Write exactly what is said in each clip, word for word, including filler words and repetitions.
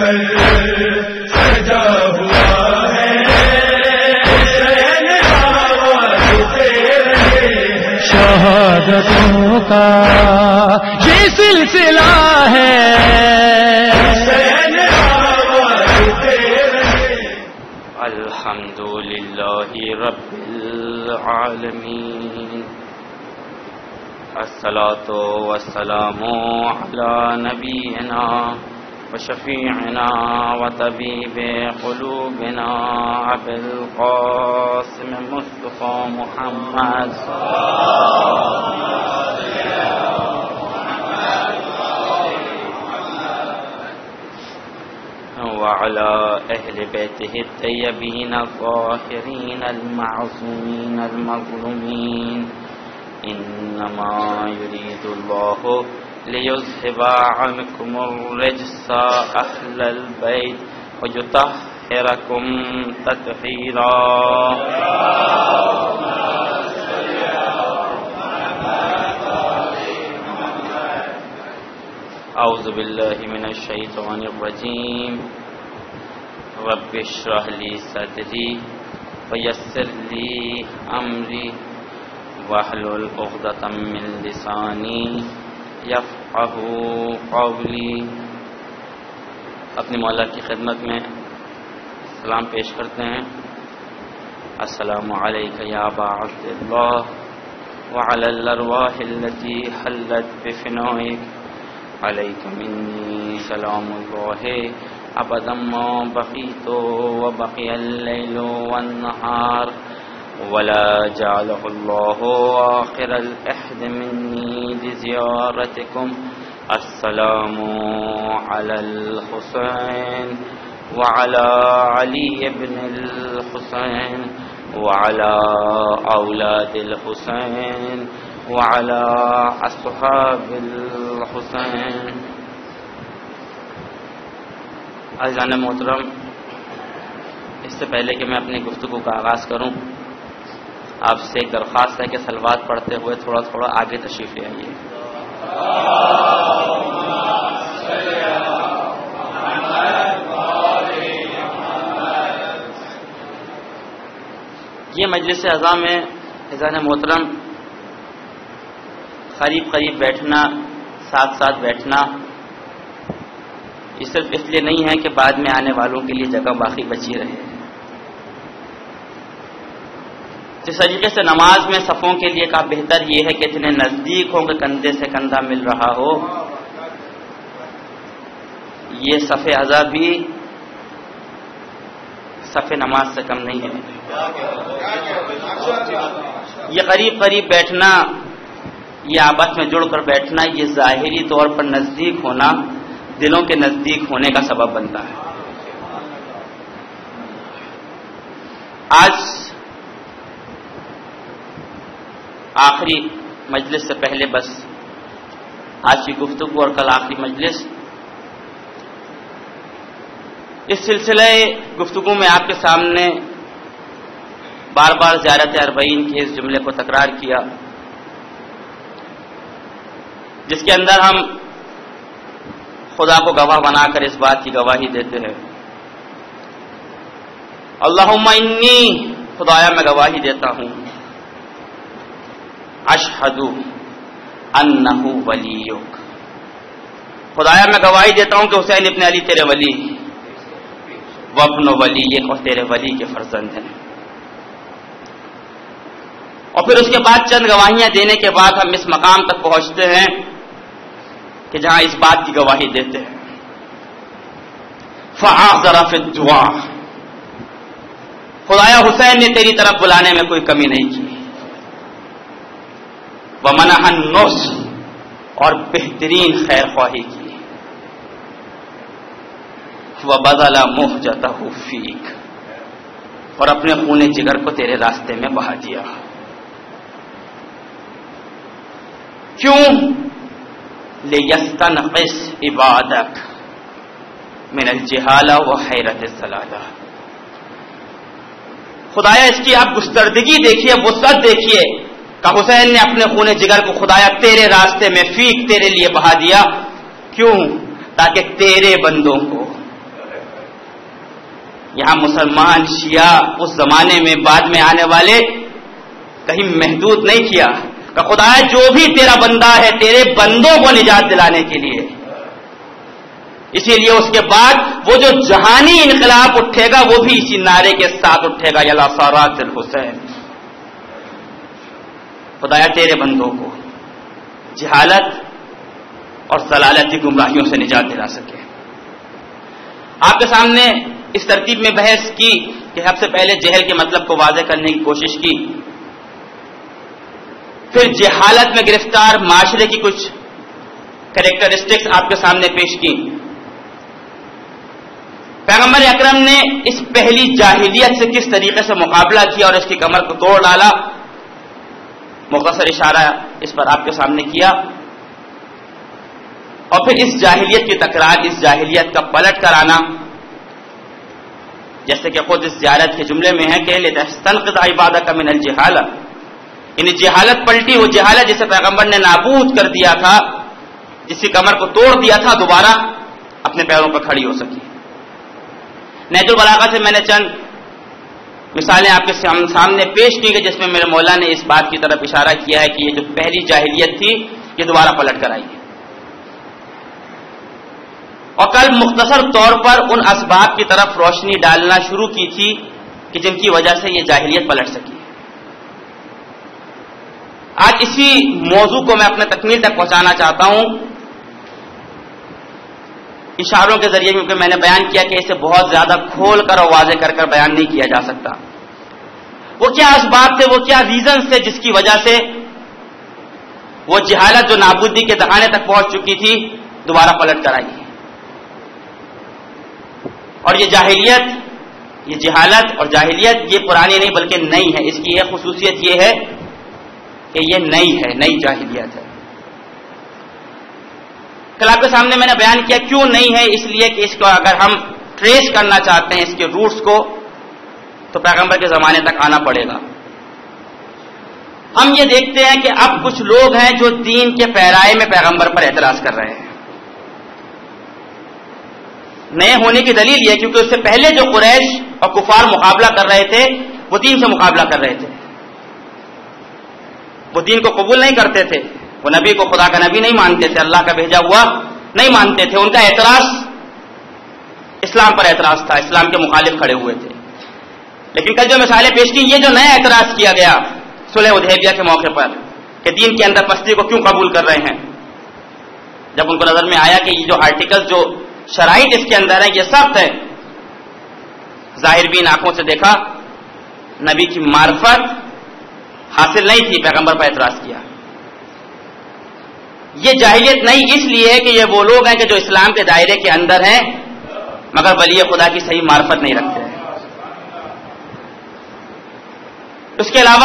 پر سجا ہوا ہے حسین آواز دے رہے ہیں شہادتوں کا یہ سلسلہ ہے حسین آواز دے رہے الحمد للہ رب العالمین الصلاة والسلام على نبينا وشفيعنا وطبيب قلوبنا أبي القاسم مصطفى محمد وعلى أهل بيته الطيبين الطاهرين المعصومين المظلومين إنما يريد الله ليذهب عنكم الرجس أهل البيت ويطهركم تطهيرا أعوذ بالله من الشيطان الرجيم رب اشرح لي صدري ويسر لي أمري واحلل عقدۃ من لسانی یفقہوا قولی. اپنے مولا کی خدمت میں سلام پیش کرتے ہیں. السلام علیک یا ابا عبد اللہ وعلی الارواح التي حلت بفنائک علیک منی سلام اللہ ابدا ما بقیت وبقی اللیل والنہار ولا جعله الله آخر العهد مني لزيارتكم. السلام على الحسين وعلى علي بن الحسين وعلى أولاد الحسين وعلى أصحاب الحسين. عزیزان محترم، اس سے پہلے کہ میں اپنی گفتگو کا آغاز کروں، آپ سے ایک درخواست ہے کہ صلوات پڑھتے ہوئے تھوڑا تھوڑا آگے تشریف لے آئیے. یہ مجلس اعظم میں عزیزان محترم قریب قریب بیٹھنا، ساتھ ساتھ بیٹھنا، یہ صرف اس لیے نہیں ہے کہ بعد میں آنے والوں کے لیے جگہ باقی بچی رہے. جس طریقے سے نماز میں صفوں کے لیے کا بہتر یہ ہے کہ اتنے نزدیک ہوں کہ کندھے سے کندھا مل رہا ہو، یہ صف اعضاء بھی صف نماز سے کم نہیں ہے. یہ قریب قریب بیٹھنا، یہ آپس میں جڑ کر بیٹھنا، یہ ظاہری طور پر نزدیک ہونا دلوں کے نزدیک ہونے کا سبب بنتا ہے. آج آخری مجلس سے پہلے بس آج کی گفتگو اور کل آخری مجلس، اس سلسلے گفتگو میں آپ کے سامنے بار بار زیارت اربعین کے اس جملے کو تکرار کیا، جس کے اندر ہم خدا کو گواہ بنا کر اس بات کی گواہی دیتے ہیں، اللہم انی، خدایا میں گواہی دیتا ہوں، اشہد انہ ولیک، خدایا میں گواہی دیتا ہوں کہ حسین ابن علی تیرے ولی، وابن ولیک، اور تیرے ولی کے فرزند ہیں. اور پھر اس کے بعد چند گواہیاں دینے کے بعد ہم اس مقام تک پہنچتے ہیں کہ جہاں اس بات کی گواہی دیتے ہیں فَعَاذَرَ فِي الدُّعَاءِ، خدایا حسین نے تیری طرف بلانے میں کوئی کمی نہیں کی، وَمَنَحَ النُّصْحَ، اور بہترین خیر خواہی کی، وَبَذَلَ مُحْجَتَهُ فِيكَ، اور اپنے خون جگر کو تیرے راستے میں بہا دیا. کیوں؟ لِيَسْتَنْقِصْ عِبَادَكَ من الجہالہ و حیرت الضلالہ. خدایا اس کی آپ گستردگی دیکھیے، وسعت دیکھیے کہ حسین نے اپنے خون جگر کو خدایا تیرے راستے میں فیک تیرے لیے بہا دیا. کیوں؟ تاکہ تیرے بندوں کو یہاں مسلمان شیعہ اس زمانے میں بعد میں آنے والے کہیں محدود نہیں کیا کہ خدا جو بھی تیرا بندہ ہے تیرے بندوں کو نجات دلانے کے لیے. اسی لیے اس کے بعد وہ جو جہانی انقلاب اٹھے گا وہ بھی اسی نعرے کے ساتھ اٹھے گا یلا صراط الحسین. خدایا تیرے بندوں کو جہالت اور ضلالتی گمراہیوں سے نجات دلا سکے. آپ کے سامنے اس ترتیب میں بحث کی کہ سب سے پہلے جہل کے مطلب کو واضح کرنے کی کوشش کی, پھر جہالت میں گرفتار معاشرے کی کچھ کریکٹرسٹکس آپ کے سامنے پیش کی. پیغمبر اکرم نے اس پہلی جاہلیت سے کس طریقے سے مقابلہ کیا اور اس کی کمر کو توڑ ڈالا, مختصر اشارہ اس پر آپ کے سامنے کیا. اور پھر اس جاہلیت کی تکرار, اس جاہلیت کا پلٹ کر آنا, جیسے کہ خود اس زیارت کے جملے میں ہے کہ لِتَسْتَنْقِذَ عِبَادَكَ مِنَ الْجِهَالَةِ, یعنی جہالت پلٹی, وہ جہالت جسے پیغمبر نے نابود کر دیا تھا, جس کی کمر کو توڑ دیا تھا, دوبارہ اپنے پیروں پر کھڑی ہو سکی. نہج البلاغہ سے میں نے چند مثالیں آپ کے سامنے پیش کی گئی جس میں میرے مولا نے اس بات کی طرف اشارہ کیا ہے کہ یہ جو پہلی جاہلیت تھی یہ دوبارہ پلٹ کر آئی ہے. اور کل مختصر طور پر ان اسباب کی طرف روشنی ڈالنا شروع کی تھی کہ جن کی وجہ سے یہ جاہلیت پلٹ سکی. آج اسی موضوع کو میں اپنے تکمیل تک پہنچانا چاہتا ہوں اشاروں کے ذریعے, کیونکہ میں نے بیان کیا کہ اسے بہت زیادہ کھول کر اور واضح کر کر بیان نہیں کیا جا سکتا. وہ کیا اسباب تھے, وہ کیا ریزنز تھے جس کی وجہ سے وہ جہالت جو نابودی کے دہانے تک پہنچ چکی تھی دوبارہ پلٹ کر آئی. اور یہ جاہلیت, یہ جہالت اور جاہلیت یہ پرانی نہیں بلکہ نئی ہے. اس کی ایک خصوصیت یہ ہے کہ یہ نئی ہے, نئی جاہلیت ہے. کل آپ کے سامنے میں نے بیان کیا کیوں نئی ہے, اس لیے کہ اس کو اگر ہم ٹریس کرنا چاہتے ہیں اس کے روٹس کو تو پیغمبر کے زمانے تک آنا پڑے گا. ہم یہ دیکھتے ہیں کہ اب کچھ لوگ ہیں جو دین کے پیرائے میں پیغمبر پر اعتراض کر رہے ہیں. نئے ہونے کی دلیل یہ کیونکہ اس سے پہلے جو قریش اور کفار مقابلہ کر رہے تھے وہ دین سے مقابلہ کر رہے تھے, وہ دین کو قبول نہیں کرتے تھے, وہ نبی کو خدا کا نبی نہیں مانتے تھے, اللہ کا بھیجا ہوا نہیں مانتے تھے. ان کا اعتراض اسلام پر اعتراض تھا, اسلام کے مخالف کھڑے ہوئے تھے. لیکن کل جو مثالیں پیش کی, یہ جو نیا اعتراض کیا گیا صلح حدیبیہ کے موقع پر کہ دین کے اندر پستی کو کیوں قبول کر رہے ہیں, جب ان کو نظر میں آیا کہ یہ جو آرٹیکل جو شرائط اس کے اندر ہے یہ سخت ہے, ظاہر بین آنکھوں سے دیکھا نبی کی معرفت حاصل نہیں تھی, پیغمبر پر اعتراض کیا. یہ جاہلیت نہیں اس لیے کہ یہ وہ لوگ ہیں کہ جو اسلام کے دائرے کے اندر ہیں مگر ولی خدا کی صحیح معرفت نہیں رکھتے ہیں. اس کے علاوہ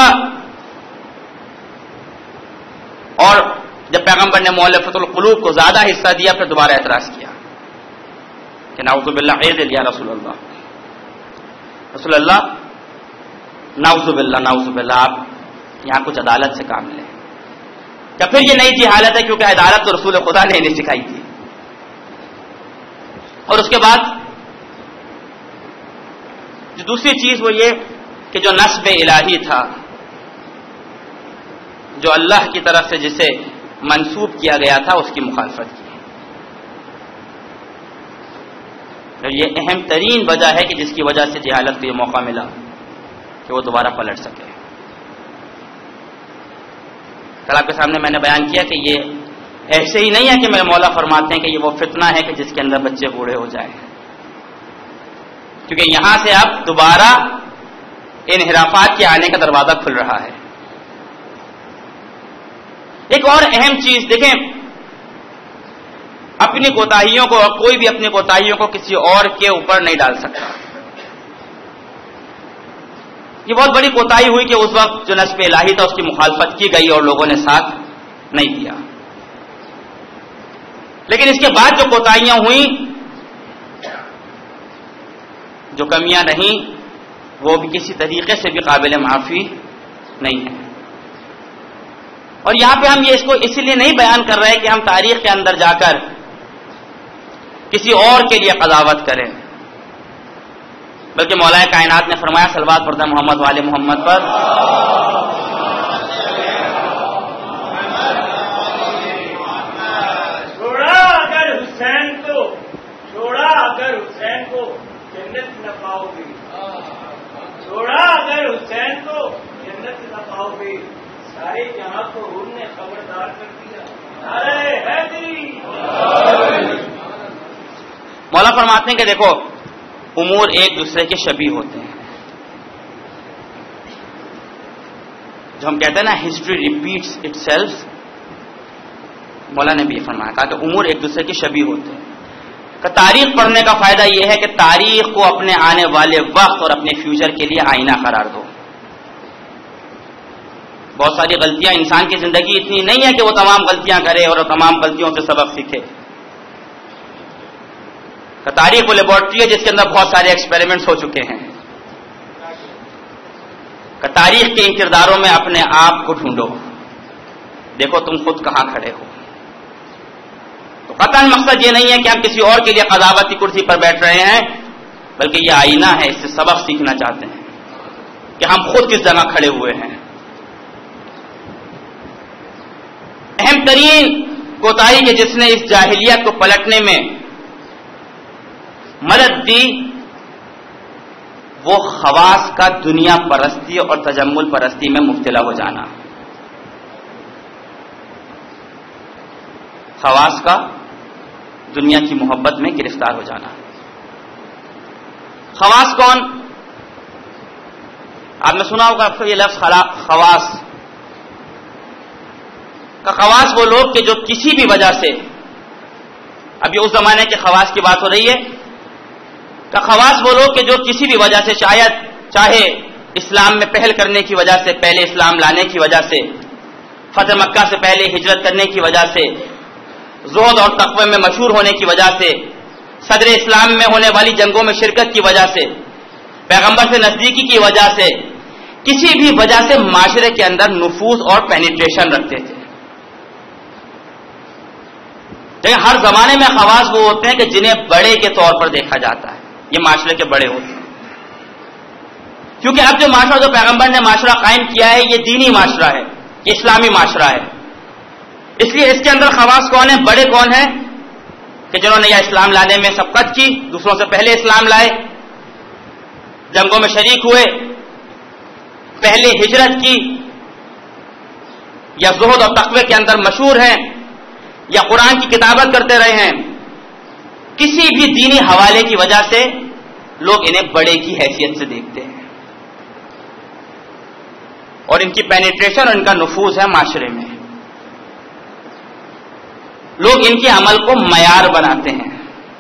اور جب پیغمبر نے مؤلفۃ القلوب کو زیادہ حصہ دیا پھر دوبارہ اعتراض کیا کہ نعوذ باللہ عیدل یا رسول اللہ, رسول اللہ نعوذ باللہ نعوذ باللہ آپ یہاں کچھ عدالت سے کام لیں. کہ پھر یہ نئی جہالت ہے کیونکہ عدالت تو رسول خدا نے انہیں سکھائی تھی. اور اس کے بعد جو دوسری چیز وہ یہ کہ جو نسب الہی تھا, جو اللہ کی طرف سے جسے منسوب کیا گیا تھا اس کی مخالفت کی. یہ اہم ترین وجہ ہے کہ جس کی وجہ سے جہالت کو یہ موقع ملا کہ وہ دوبارہ پلٹ سکے. کل آپ کے سامنے میں نے بیان کیا کہ یہ ایسے ہی نہیں ہے کہ میرے مولا فرماتے ہیں کہ یہ وہ فتنہ ہے کہ جس کے اندر بچے بوڑھے ہو جائیں, کیونکہ یہاں سے اب دوبارہ انحرافات کے آنے کا دروازہ کھل رہا ہے. ایک اور اہم چیز دیکھیں, اپنی کوتاہیوں کو, کوئی بھی اپنی کوتاہیوں کو کسی اور کے اوپر نہیں ڈال سکتا. یہ بہت بڑی کوتاہی ہوئی کہ اس وقت جو نسب الہی تھا اس کی مخالفت کی گئی اور لوگوں نے ساتھ نہیں دیا. لیکن اس کے بعد جو کوتاہیاں ہوئیں, جو کمیاں نہیں, وہ بھی کسی طریقے سے بھی قابل معافی نہیں ہے. اور یہاں پہ ہم یہ اس کو اسی لیے نہیں بیان کر رہے کہ ہم تاریخ کے اندر جا کر کسی اور کے لیے قضاوت کریں, بلکہ مولا کائنات نے فرمایا صلوات پڑھتا محمد والے محمد پر، چھوڑا اگر حسین کو چھوڑا اگر حسین کو جنت نہ پاؤ گے، چھوڑا اگر حسین کو جنت نہ پاؤ گے، سارے جہاں کو حور نے خبردار کر دیا، ارے حیدری۔ مولا فرماتے ہیں کہ دیکھو امور ایک دوسرے کے شبیہ ہوتے ہیں، جو ہم کہتے ہیں نا ہسٹری ریپیٹس اٹ سیلف، مولا نے بھی یہ فرمایا کہا کہ امور ایک دوسرے کے شبیہ ہوتے ہیں۔ کہ تاریخ پڑھنے کا فائدہ یہ ہے کہ تاریخ کو اپنے آنے والے وقت اور اپنے فیوچر کے لیے آئینہ قرار دو۔ بہت ساری غلطیاں، انسان کی زندگی اتنی نہیں ہے کہ وہ تمام غلطیاں کرے اور تمام غلطیوں سے سبق سیکھے۔ کہ تاریخ وہ لیبورٹری ہے جس کے اندر بہت سارے ایکسپیریمنٹس ہو چکے ہیں۔ کہ تاریخ کے ان کرداروں میں اپنے آپ کو ڈھونڈو، دیکھو تم خود کہاں کھڑے ہو۔ تو قطعاً مقصد یہ نہیں ہے کہ ہم کسی اور کے لیے قضاوت کی کرسی پر بیٹھ رہے ہیں، بلکہ یہ آئینہ ہے، اس سے سبق سیکھنا چاہتے ہیں کہ ہم خود کس جگہ کھڑے ہوئے ہیں۔ اہم ترین کوتاہی کہ جس نے اس جاہلیت کو پلٹنے میں مدد دی وہ خواص کا دنیا پرستی اور تجمل پرستی میں مبتلا ہو جانا۔ خواص کا دنیا کی محبت میں گرفتار ہو جانا۔ خواص کون؟ آپ نے سنا ہوگا یہ لفظ خواص کا۔ خواص وہ لوگ کہ جو کسی بھی وجہ سے، ابھی اس زمانے کے خواص کی بات ہو رہی ہے، کہ خواص وہ لوگ کہ جو کسی بھی وجہ سے، شاید چاہے اسلام میں پہل کرنے کی وجہ سے، پہلے اسلام لانے کی وجہ سے، فتح مکہ سے پہلے ہجرت کرنے کی وجہ سے، زہد اور تقوی میں مشہور ہونے کی وجہ سے، صدر اسلام میں ہونے والی جنگوں میں شرکت کی وجہ سے، پیغمبر سے نزدیکی کی وجہ سے، کسی بھی وجہ سے معاشرے کے اندر نفوذ اور پینیٹریشن رکھتے تھے۔ لیکن ہر زمانے میں خواص وہ ہوتے ہیں کہ جنہیں بڑے کے طور پر دیکھا جاتا ہے، یہ معاشرے کے بڑے ہوتے ہیں، کیونکہ اب جو معاشرہ، جو پیغمبر نے معاشرہ قائم کیا ہے، یہ دینی معاشرہ ہے، یہ اسلامی معاشرہ ہے۔ اس لیے اس کے اندر خواص کون ہیں؟ بڑے کون ہیں؟ کہ جنہوں نے یا اسلام لانے میں سبقت کی، دوسروں سے پہلے اسلام لائے، جنگوں میں شریک ہوئے، پہلے ہجرت کی، یا زہد اور تقوی کے اندر مشہور ہیں، یا قرآن کی کتابت کرتے رہے ہیں۔ کسی بھی دینی حوالے کی وجہ سے لوگ انہیں بڑے کی حیثیت سے دیکھتے ہیں، اور ان کی پینیٹریشن اور ان کا نفوذ ہے معاشرے میں۔ لوگ ان کے عمل کو معیار بناتے ہیں۔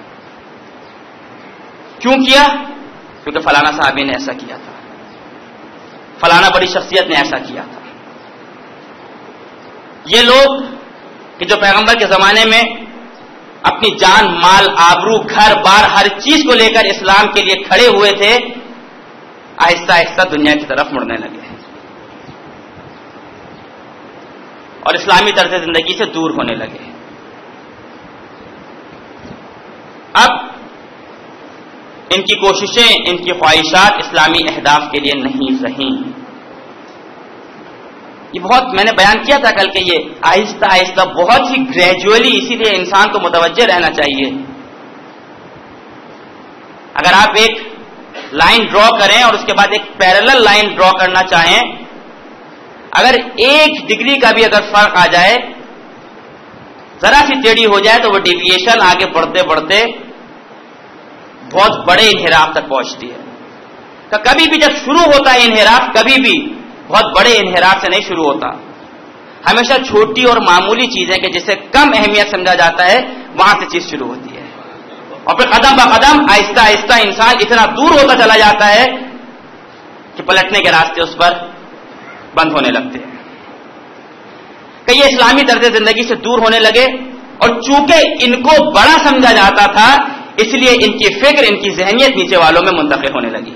کیوں کیا؟ کیونکہ فلانا صحابی نے ایسا کیا تھا، فلانا بڑی شخصیت نے ایسا کیا تھا۔ یہ لوگ کہ جو پیغمبر کے زمانے میں اپنی جان، مال، آبرو، گھر بار، ہر چیز کو لے کر اسلام کے لیے کھڑے ہوئے تھے، آہستہ آہستہ دنیا کی طرف مڑنے لگے اور اسلامی طرز زندگی سے دور ہونے لگے۔ اب ان کی کوششیں، ان کی خواہشات اسلامی اہداف کے لیے نہیں رہیں۔ یہ بہت میں نے بیان کیا تھا کل کہ یہ آہستہ آہستہ، بہت ہی گریجولی، اسی لیے انسان کو متوجہ رہنا چاہیے۔ اگر آپ ایک لائن ڈرا کریں اور اس کے بعد ایک پیرلل لائن ڈرا کرنا چاہیں، اگر ایک ڈگری کا بھی اگر فرق آ جائے، ذرا سی ٹیڑھی ہو جائے، تو وہ ڈیویشن آگے بڑھتے بڑھتے بہت بڑے انحراف تک پہنچتی ہے۔ کہ کبھی بھی جب شروع ہوتا ہے انحراف، کبھی بھی بہت بڑے انحراف سے نہیں شروع ہوتا، ہمیشہ چھوٹی اور معمولی چیزیں کہ جسے کم اہمیت سمجھا جاتا ہے، وہاں سے چیز شروع ہوتی ہے، اور پھر قدم بہ قدم آہستہ آہستہ انسان اتنا دور ہوتا چلا جاتا ہے کہ پلٹنے کے راستے اس پر بند ہونے لگتے ہیں۔ کہ یہ اسلامی طرز زندگی سے دور ہونے لگے، اور چونکہ ان کو بڑا سمجھا جاتا تھا، اس لیے ان کی فکر، ان کی ذہنیت نیچے والوں میں منتقل ہونے لگی۔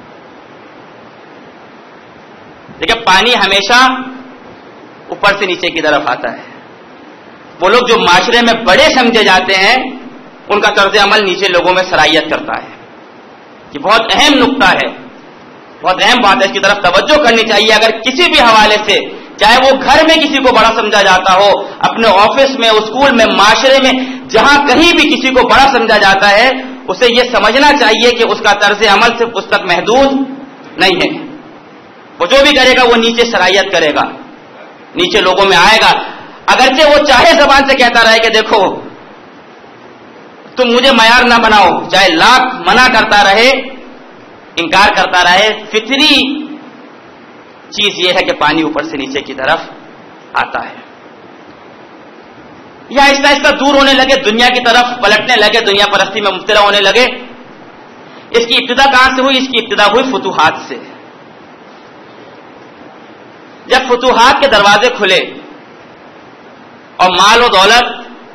لیکن پانی ہمیشہ اوپر سے نیچے کی طرف آتا ہے۔ وہ لوگ جو معاشرے میں بڑے سمجھے جاتے ہیں، ان کا طرز عمل نیچے لوگوں میں سرایت کرتا ہے۔ یہ بہت اہم نقطہ ہے، بہت اہم بات ہے، اس کی طرف توجہ کرنی چاہیے. اگر کسی بھی حوالے سے، چاہے وہ گھر میں کسی کو بڑا سمجھا جاتا ہو، اپنے آفس میں، اسکول میں، معاشرے میں، جہاں کہیں بھی کسی کو بڑا سمجھا جاتا ہے، اسے یہ سمجھنا چاہیے کہ اس کا طرز عمل صرف اس تک محدود نہیں ہے. وہ جو بھی کرے گا وہ نیچے سرایت کرے گا، نیچے لوگوں میں آئے گا، اگرچہ وہ چاہے زبان سے کہتا رہے کہ دیکھو تم مجھے معیار نہ بناؤ، چاہے لاکھ منع کرتا رہے، انکار کرتا رہے، فطری چیز یہ ہے کہ پانی اوپر سے نیچے کی طرف آتا ہے. یا آہستہ آہستہ دور ہونے لگے، دنیا کی طرف پلٹنے لگے، دنیا پرستی میں مبتلا ہونے لگے. اس کی ابتدا کہاں سے ہوئی؟ اس کی ابتدا ہوئی فتوحات سے. جب فتوحات کے دروازے کھلے اور مال و دولت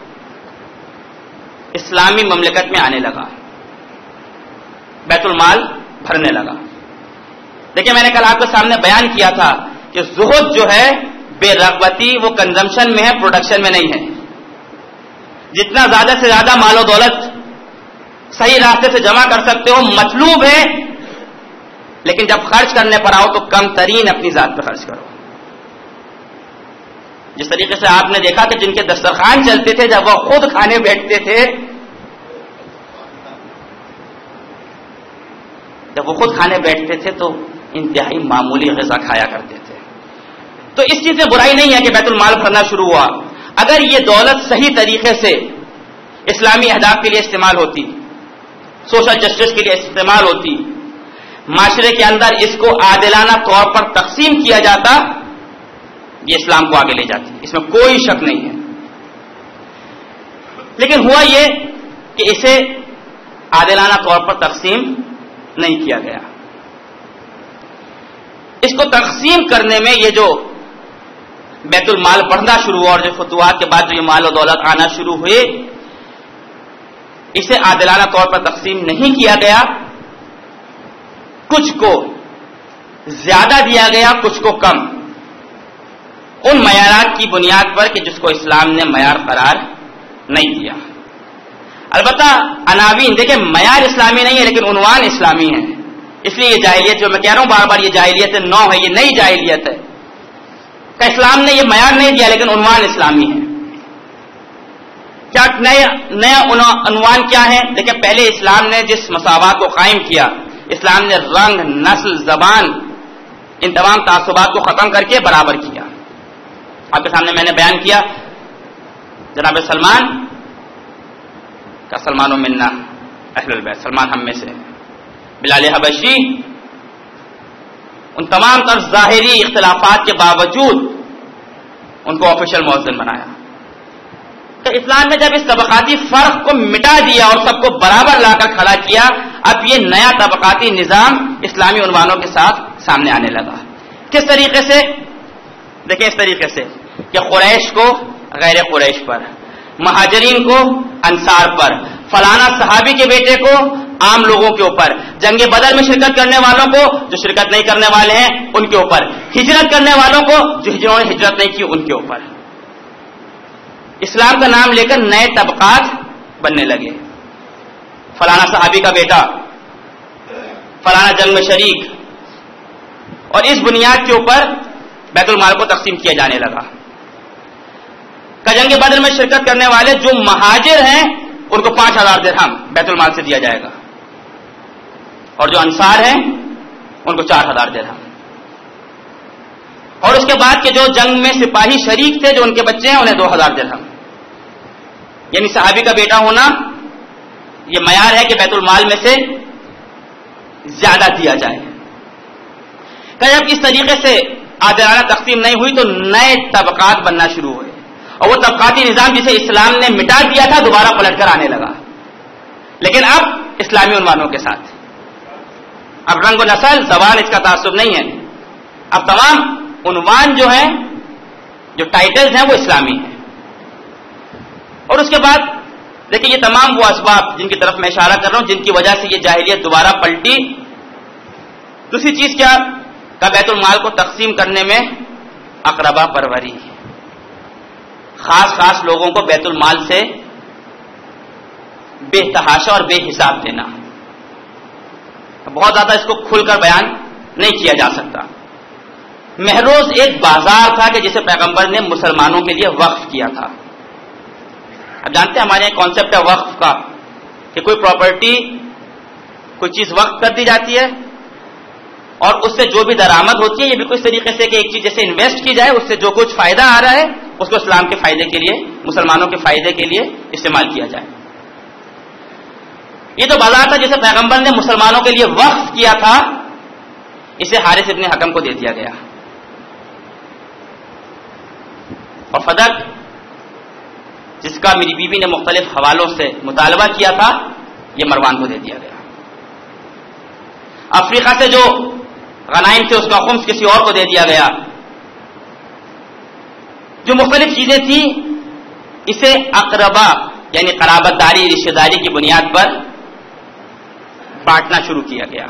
اسلامی مملکت میں آنے لگا، بیت المال بھرنے لگا. دیکھیں میں نے کل آپ کے سامنے بیان کیا تھا کہ زہد جو ہے بے رغبتی، وہ کنزمپشن میں ہے، پروڈکشن میں نہیں ہے. جتنا زیادہ سے زیادہ مال و دولت صحیح راستے سے جمع کر سکتے ہو مطلوب ہے، لیکن جب خرچ کرنے پر آؤ تو کم ترین اپنی ذات پہ خرچ کرو. جس طریقے سے آپ نے دیکھا کہ جن کے دسترخوان چلتے تھے جب وہ خود کھانے بیٹھتے تھے، جب وہ خود کھانے بیٹھتے تھے تو انتہائی معمولی غذا کھایا کرتے تھے. تو اس چیز سے برائی نہیں ہے کہ بیت المال بھرنا شروع ہوا. اگر یہ دولت صحیح طریقے سے اسلامی اہداف کے لیے استعمال ہوتی، سوشل جسٹس کے لیے استعمال ہوتی، معاشرے کے اندر اس کو عادلانہ طور پر تقسیم کیا جاتا، یہ اسلام کو آگے لے جاتی، اس میں کوئی شک نہیں ہے. لیکن ہوا یہ کہ اسے عادلانہ طور پر تقسیم نہیں کیا گیا. اس کو تقسیم کرنے میں یہ جو بیت المال بڑھنا شروع ہوا اور جو فتوحات کے بعد جو یہ مال و دولت آنا شروع ہوئے، اسے عادلانہ طور پر تقسیم نہیں کیا گیا. کچھ کو زیادہ دیا گیا، کچھ کو کم، ان معیارات کی بنیاد پر کہ جس کو اسلام نے معیار قرار نہیں دیا. البتہ عناوین دیکھیں معیار اسلامی نہیں ہے لیکن عنوان اسلامی ہے. اس لیے یہ جاہلیت جو میں کہہ رہا ہوں بار بار، یہ جاہلیت نو ہے، یہ نئی جاہلیت ہے کہ اسلام نے یہ معیار نہیں دیا لیکن عنوان اسلامی ہے. کیا نیا نیا عنوان کیا ہے؟ دیکھیں پہلے اسلام نے جس مساوات کو قائم کیا، اسلام نے رنگ، نسل، زبان، ان تمام تعصبات کو ختم کر کے برابر کیا. آپ کے سامنے میں نے بیان کیا جناب سلمان کا، سلمان و منا اہل البیت، سلمان ہم میں سے، بلال حبشی، ان تمام تر ظاہری اختلافات کے باوجود ان کو آفیشل مؤذن بنایا. تو اسلام میں جب اس طبقاتی فرق کو مٹا دیا اور سب کو برابر لا کر کھڑا کیا، اب یہ نیا طبقاتی نظام اسلامی عنوانوں کے ساتھ سامنے آنے لگا. کس طریقے سے؟ دیکھیں اس طریقے سے کہ قریش کو غیر قریش پر، مہاجرین کو انصار پر، فلانا صحابی کے بیٹے کو عام لوگوں کے اوپر، جنگ بدر میں شرکت کرنے والوں کو، جو شرکت نہیں کرنے والے ہیں ان کے اوپر، ہجرت کرنے والوں کو، جو جنہوں نے ہجرت نہیں کی ان کے اوپر. اسلام کا نام لے کر نئے طبقات بننے لگے. فلانا صحابی کا بیٹا، فلانا جنگ میں شریک، اور اس بنیاد کے اوپر بیت المال کو تقسیم کیا جانے لگا. کہ جنگ بدر میں شرکت کرنے والے جو مہاجر ہیں ان کو پانچ ہزار درہم بیت المال سے دیا جائے گا، اور جو انصار ہیں ان کو چار ہزار درہم. اور اس کے بعد کہ جو جنگ میں سپاہی شریک تھے جو ان کے بچے ہیں انہیں دو ہزار درہم. یعنی صحابی کا بیٹا ہونا یہ معیار ہے کہ بیت المال میں سے زیادہ دیا جائے. کہ جب اس طریقے سے عادلانہ تقسیم نہیں ہوئی تو نئے طبقات بننا شروع ہوئے، اور وہ طبقاتی نظام جسے اسلام نے مٹا دیا تھا دوبارہ پلٹ کر آنے لگا، لیکن اب اسلامی عنوانوں کے ساتھ. اب رنگ و نسل، زبان اس کا تعصب نہیں ہے، اب تمام عنوان جو ہیں، جو ٹائٹلز ہیں وہ اسلامی ہیں. اور اس کے بعد دیکھیں یہ تمام وہ اسباب جن کی طرف میں اشارہ کر رہا ہوں جن کی وجہ سے یہ جاہلیت دوبارہ پلٹی. دوسری چیز کیا؟ کہ بیت المال کو تقسیم کرنے میں اقربا پروری، خاص خاص لوگوں کو بیت المال سے بے تحاشا اور بے حساب دینا. بہت زیادہ اس کو کھل کر بیان نہیں کیا جا سکتا. مہروز ایک بازار تھا کہ جسے پیغمبر نے مسلمانوں کے لیے وقف کیا تھا. اب جانتے ہیں ہمارے یہاں کانسیپٹ ہے وقف کا کہ کوئی پراپرٹی کوئی چیز وقف کر دی جاتی ہے اور اس سے جو بھی درآمد ہوتی ہے یہ بالکل اس طریقے سے کہ ایک چیز جیسے انویسٹ کی جائے اس سے جو کچھ فائدہ آ رہا ہے اس کو اسلام کے فائدے کے لیے مسلمانوں کے فائدے کے لیے استعمال کیا جائے. یہ تو بازار تھا جسے پیغمبر نے مسلمانوں کے لیے وقف کیا تھا, اسے حارث ابن حکم کو دے دیا گیا. اور فدق جس کا میری بیوی نے مختلف حوالوں سے مطالبہ کیا تھا یہ مروان کو دے دیا گیا. افریقہ سے جو غنائم تھے اس کا خمس کسی اور کو دے دیا گیا. جو مختلف چیزیں تھیں اسے اقربا یعنی قرابت داری رشتہ داری کی بنیاد پر بانٹنا شروع کیا گیا.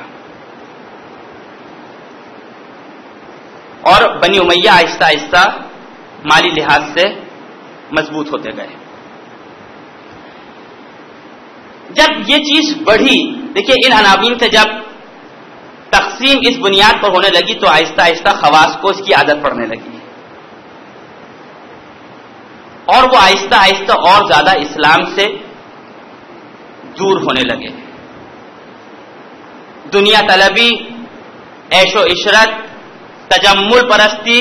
اور بنی امیہ آہستہ آہستہ مالی لحاظ سے مضبوط ہوتے گئے. جب یہ چیز بڑھی, دیکھیے ان عناوین سے جب تقسیم اس بنیاد پر ہونے لگی تو آہستہ آہستہ خواص کو اس کی عادت پڑنے لگی اور وہ آہستہ آہستہ اور زیادہ اسلام سے دور ہونے لگے. دنیا طلبی, عیش و عشرت, تجمل پرستی,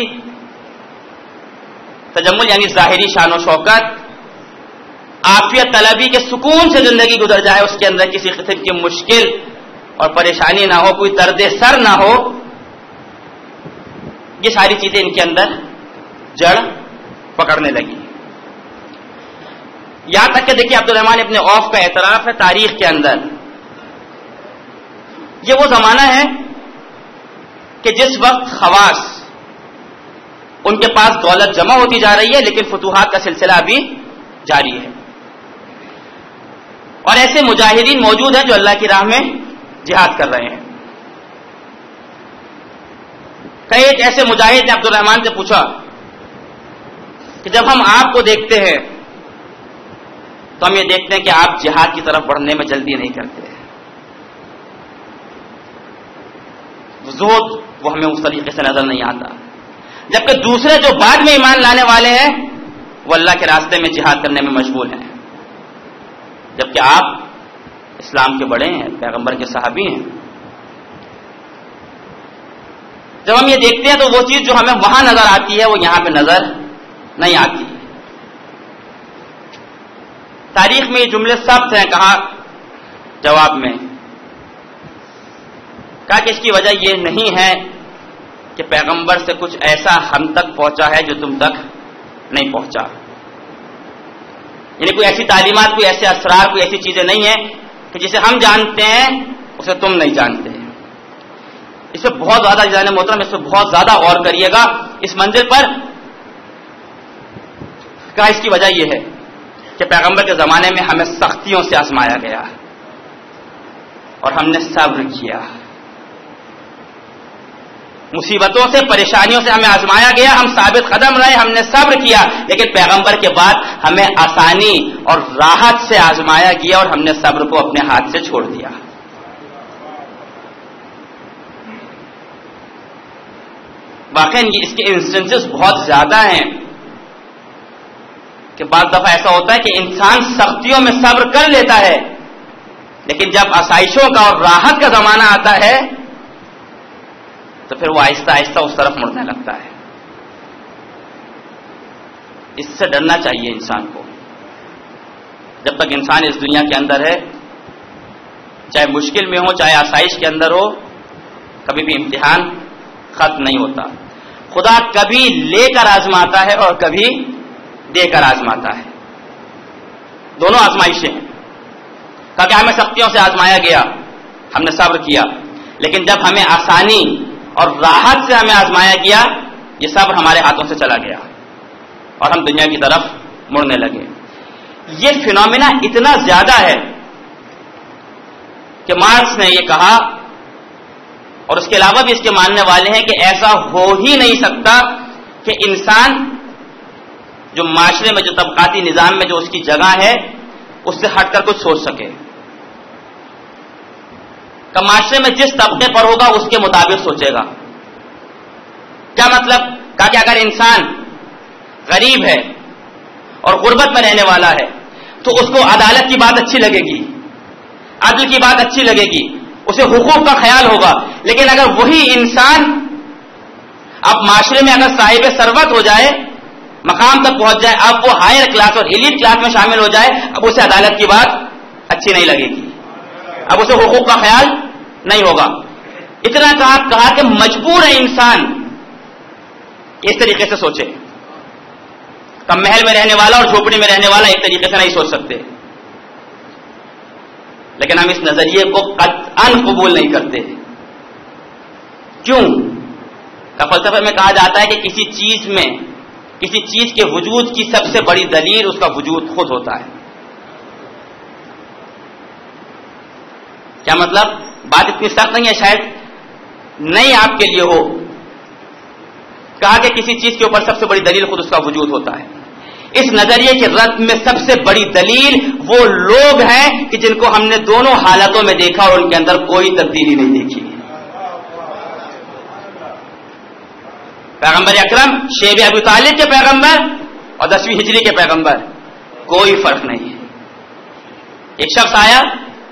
تجمل یعنی ظاہری شان و شوکت, عافیت طلبی کے سکون سے زندگی گزر جائے, اس کے اندر کسی قسم کی مشکل اور پریشانی نہ ہو, کوئی درد سر نہ ہو, یہ ساری چیزیں ان کے اندر جڑ پکڑنے لگی. یہاں تک کہ دیکھیے عبد الرحمن ابن عوف کا اعتراف ہے تاریخ کے اندر, یہ وہ زمانہ ہے کہ جس وقت خواص ان کے پاس دولت جمع ہوتی جا رہی ہے لیکن فتوحات کا سلسلہ ابھی جاری ہے. اور ایسے مجاہدین موجود ہیں جو اللہ کی راہ میں جہاد کر رہے ہیں. کئی ایک ایسے مجاہد نے عبد الرحمن سے پوچھا کہ جب ہم آپ کو دیکھتے ہیں تو ہم یہ دیکھتے ہیں کہ آپ جہاد کی طرف بڑھنے میں جلدی نہیں کرتے, زہد وہ ہمیں اس طریقے سے نظر نہیں آتا, جبکہ دوسرے جو بعد میں ایمان لانے والے ہیں وہ اللہ کے راستے میں جہاد کرنے میں مشغول ہیں, جبکہ آپ اسلام کے بڑے ہیں, پیغمبر کے صحابی ہیں. جب ہم یہ دیکھتے ہیں تو وہ چیز جو ہمیں وہاں نظر آتی ہے وہ یہاں پہ نظر نہیں آتی. تاریخ میں یہ جملے ثبت ہیں. کہا جواب میں کہا کہ اس کی وجہ یہ نہیں ہے کہ پیغمبر سے کچھ ایسا ہم تک پہنچا ہے جو تم تک نہیں پہنچا, یعنی کوئی ایسی تعلیمات, کوئی ایسے اسرار, کوئی ایسی چیزیں نہیں ہیں کہ جسے ہم جانتے ہیں اسے تم نہیں جانتے. اس پہ بہت زیادہ جان محترم اس پہ بہت زیادہ غور کریے گا اس منزل پر. کہا اس کی وجہ یہ ہے کہ پیغمبر کے زمانے میں ہمیں سختیوں سے آزمایا گیا اور ہم نے صبر کیا, مصیبتوں سے پریشانیوں سے ہمیں آزمایا گیا, ہم ثابت قدم رہے, ہم نے صبر کیا, لیکن پیغمبر کے بعد ہمیں آسانی اور راحت سے آزمایا گیا اور ہم نے صبر کو اپنے ہاتھ سے چھوڑ دیا. واقعی اس کے انسٹنسز بہت زیادہ ہیں کہ بعض دفعہ ایسا ہوتا ہے کہ انسان سختیوں میں صبر کر لیتا ہے لیکن جب آسائشوں کا اور راحت کا زمانہ آتا ہے تو پھر وہ آہستہ آہستہ اس طرف مڑنے لگتا ہے. اس سے ڈرنا چاہیے انسان کو. جب تک انسان اس دنیا کے اندر ہے, چاہے مشکل میں ہو چاہے آسائش کے اندر ہو, کبھی بھی امتحان ختم نہیں ہوتا. خدا کبھی لے کر آزماتا ہے اور کبھی دے کر آزماتا ہے, دونوں آزمائشیں ہیں. کہا کہ ہمیں سختیوں سے آزمایا گیا, ہم نے صبر کیا, لیکن جب ہمیں آسانی اور راحت سے ہمیں آزمایا گیا یہ صبر ہمارے ہاتھوں سے چلا گیا اور ہم دنیا کی طرف مڑنے لگے. یہ فینومینا اتنا زیادہ ہے کہ مارکس نے یہ کہا اور اس کے علاوہ بھی اس کے ماننے والے ہیں کہ ایسا ہو ہی نہیں سکتا کہ انسان جو معاشرے میں جو طبقاتی نظام میں جو اس کی جگہ ہے اس سے ہٹ کر کچھ سوچ سکے. کہ معاشرے میں جس طبقے پر ہوگا اس کے مطابق سوچے گا. کیا مطلب؟ کہا کہ اگر انسان غریب ہے اور غربت میں رہنے والا ہے تو اس کو عدالت کی بات اچھی لگے گی, عدل کی بات اچھی لگے گی, اسے حقوق کا خیال ہوگا. لیکن اگر وہی انسان اب معاشرے میں اگر صاحب ثروت ہو جائے, مقام تک پہنچ جائے, اب وہ ہائر کلاس اور ایلیٹ کلاس میں شامل ہو جائے, اب اسے عدالت کی بات اچھی نہیں لگے گی, اب اسے حقوق کا خیال نہیں ہوگا. اتنا کہا کہا کہ مجبور ہے انسان اس طریقے سے سوچے. کم محل میں رہنے والا اور جھوپڑی میں رہنے والا ایک طریقے سے نہیں سوچ سکتے. لیکن ہم اس نظریے کو قطعاً قبول نہیں کرتے. کیوں؟ کہ فلسفے میں کہا جاتا ہے کہ کسی چیز میں, کسی چیز کے وجود کی سب سے بڑی دلیل اس کا وجود خود ہوتا ہے. کیا مطلب؟ بات اتنی سخت نہیں ہے, شاید نہیں آپ کے لیے ہو. کہا کہ کسی چیز کے اوپر سب سے بڑی دلیل خود اس کا وجود ہوتا ہے. اس نظریے کے رد میں سب سے بڑی دلیل وہ لوگ ہیں کہ جن کو ہم نے دونوں حالتوں میں دیکھا اور ان کے اندر کوئی تبدیلی نہیں دیکھی. پیغمبر اکرم, شیب ابی طالب کے پیغمبر اور دسویں ہجری کے پیغمبر, کوئی فرق نہیں ہے. ایک شخص آیا,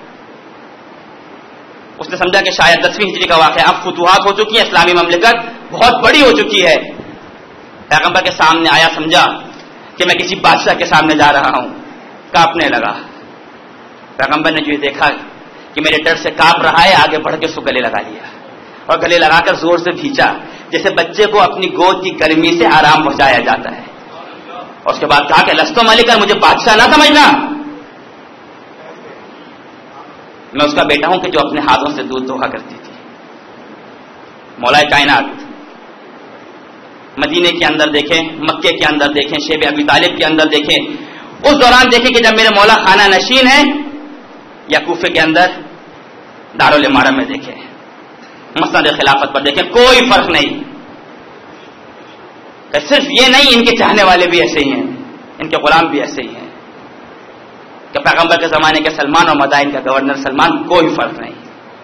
اس نے سمجھا کہ شاید دسویں ہجری کا واقعہ, اب فتوحات ہو چکی ہے, اسلامی مملکت بہت بڑی ہو چکی ہے. پیغمبر کے سامنے آیا, سمجھا کہ میں کسی بادشاہ کے سامنے جا رہا ہوں, کانپنے لگا. پیغمبر نے جو دیکھا کہ میرے ڈر سے کانپ رہا ہے, آگے بڑھ کے اس کو گلے لگا لیا اور گلے لگا کر زور سے کھینچا, جیسے بچے کو اپنی گود کی گرمی سے آرام پہنچایا جاتا ہے. اور اس کے بعد کہا کہ لستو ملکا, مجھے بادشاہ نہ سمجھنا, میں اس کا بیٹا ہوں کہ جو اپنے ہاتھوں سے دودھ دوہا کرتی تھی. مولا کائنات مدینے کے اندر دیکھیں, مکے کے اندر دیکھیں, شیب ابی طالب کے اندر دیکھیں, اس دوران دیکھیں کہ جب میرے مولا خانہ نشین ہے, یا کوفے کے اندر دارالامارہ میں دیکھیں, مسند خلافت پر دیکھیں, کوئی فرق نہیں. کہ صرف یہ نہیں, ان کے چاہنے والے بھی ایسے ہی ہیں, ان کے غلام بھی ایسے ہی ہیں. کہ پیغمبر کے زمانے کے سلمان اور مدائن کا گورنر سلمان, کوئی فرق نہیں.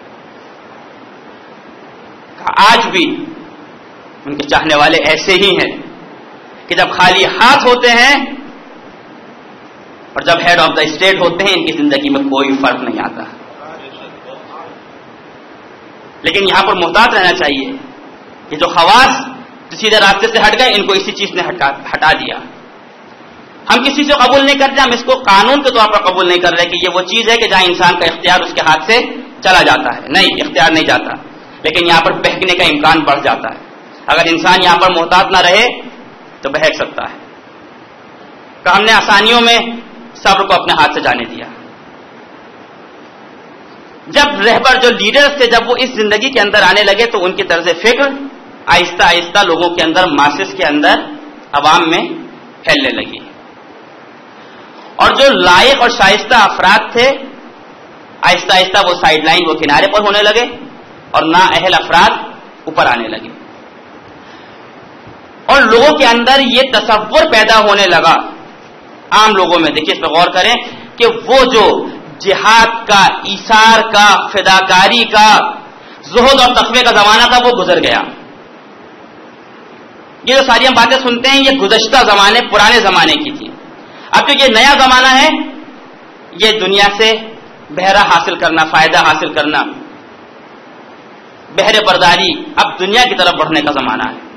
آج بھی ان کے چاہنے والے ایسے ہی ہیں کہ جب خالی ہاتھ ہوتے ہیں اور جب ہیڈ آف دا اسٹیٹ ہوتے ہیں, ان کی زندگی میں کوئی فرق نہیں آتا. لیکن یہاں پر محتاط رہنا چاہیے کہ جو خواص سیدھے راستے سے ہٹ گئے, ان کو اسی چیز نے ہٹا, ہٹا دیا. ہم کسی سے قبول نہیں کرتے, ہم اس کو قانون کے طور پر قبول نہیں کر رہے کہ یہ وہ چیز ہے کہ جہاں انسان کا اختیار اس کے ہاتھ سے چلا جاتا ہے. نہیں, اختیار نہیں جاتا, لیکن یہاں پر بہکنے کا امکان بڑھ جاتا ہے. اگر انسان یہاں پر محتاط نہ رہے تو بہک سکتا ہے. کہ ہم نے آسانیوں میں صبر کو اپنے ہاتھ سے جانے دیا. جب رہبر جو لیڈرز تھے, جب وہ اس زندگی کے اندر آنے لگے تو ان کی طرز فکر آہستہ آہستہ لوگوں کے اندر, ماسس کے اندر, عوام میں پھیلنے لگی. اور جو لائق اور شائستہ افراد تھے, آہستہ آہستہ وہ سائڈ لائن, وہ کنارے پر ہونے لگے, اور نااہل افراد اوپر آنے لگے. اور لوگوں کے اندر یہ تصور پیدا ہونے لگا, عام لوگوں میں, دیکھیے اس پہ غور کریں, کہ وہ جو جہاد کا, ایثار کا, فداکاری کا, زہد اور تقوی کا زمانہ تھا, وہ گزر گیا. یہ جو ساری ہم باتیں سنتے ہیں, یہ گزشتہ زمانے, پرانے زمانے کی تھی. اب جو یہ نیا زمانہ ہے, یہ دنیا سے بہرہ حاصل کرنا, فائدہ حاصل کرنا, بہرے برداری, اب دنیا کی طرف بڑھنے کا زمانہ ہے.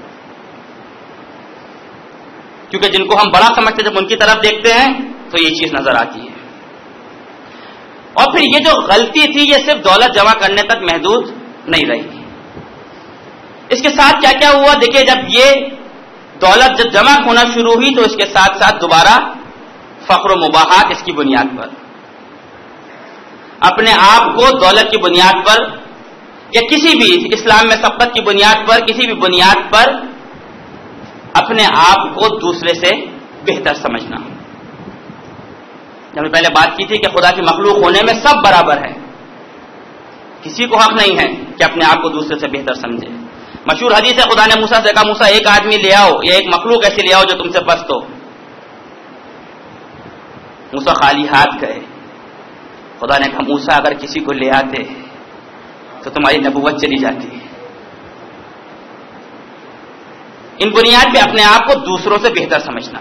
کیونکہ جن کو ہم بڑا سمجھتے جب ان کی طرف دیکھتے ہیں تو یہ چیز نظر آتی ہے. اور پھر یہ جو غلطی تھی, یہ صرف دولت جمع کرنے تک محدود نہیں رہی. اس کے ساتھ کیا کیا ہوا دیکھیے, جب یہ دولت جب جمع ہونا شروع ہوئی تو اس کے ساتھ ساتھ دوبارہ فخر و مباحات اس کی بنیاد پر, اپنے آپ کو دولت کی بنیاد پر یا کسی بھی اسلام میں سبقت کی بنیاد پر, کسی بھی بنیاد پر اپنے آپ کو دوسرے سے بہتر سمجھنا. ہم نے پہلے بات کی تھی کہ خدا کی مخلوق ہونے میں سب برابر ہے, کسی کو حق نہیں ہے کہ اپنے آپ کو دوسرے سے بہتر سمجھے. مشہور حدیث ہے, خدا نے موسیٰ سے کہا, موسیٰ ایک آدمی لے آؤ یا ایک مخلوق ایسے لے آؤ جو تم سے پست ہو. موسیٰ خالی ہاتھ گئے. خدا نے کہا, موسیٰ اگر کسی کو لے آتے تو تمہاری نبوت چلی جاتی ہے. ان بنیاد پہ اپنے آپ کو دوسروں سے بہتر سمجھنا.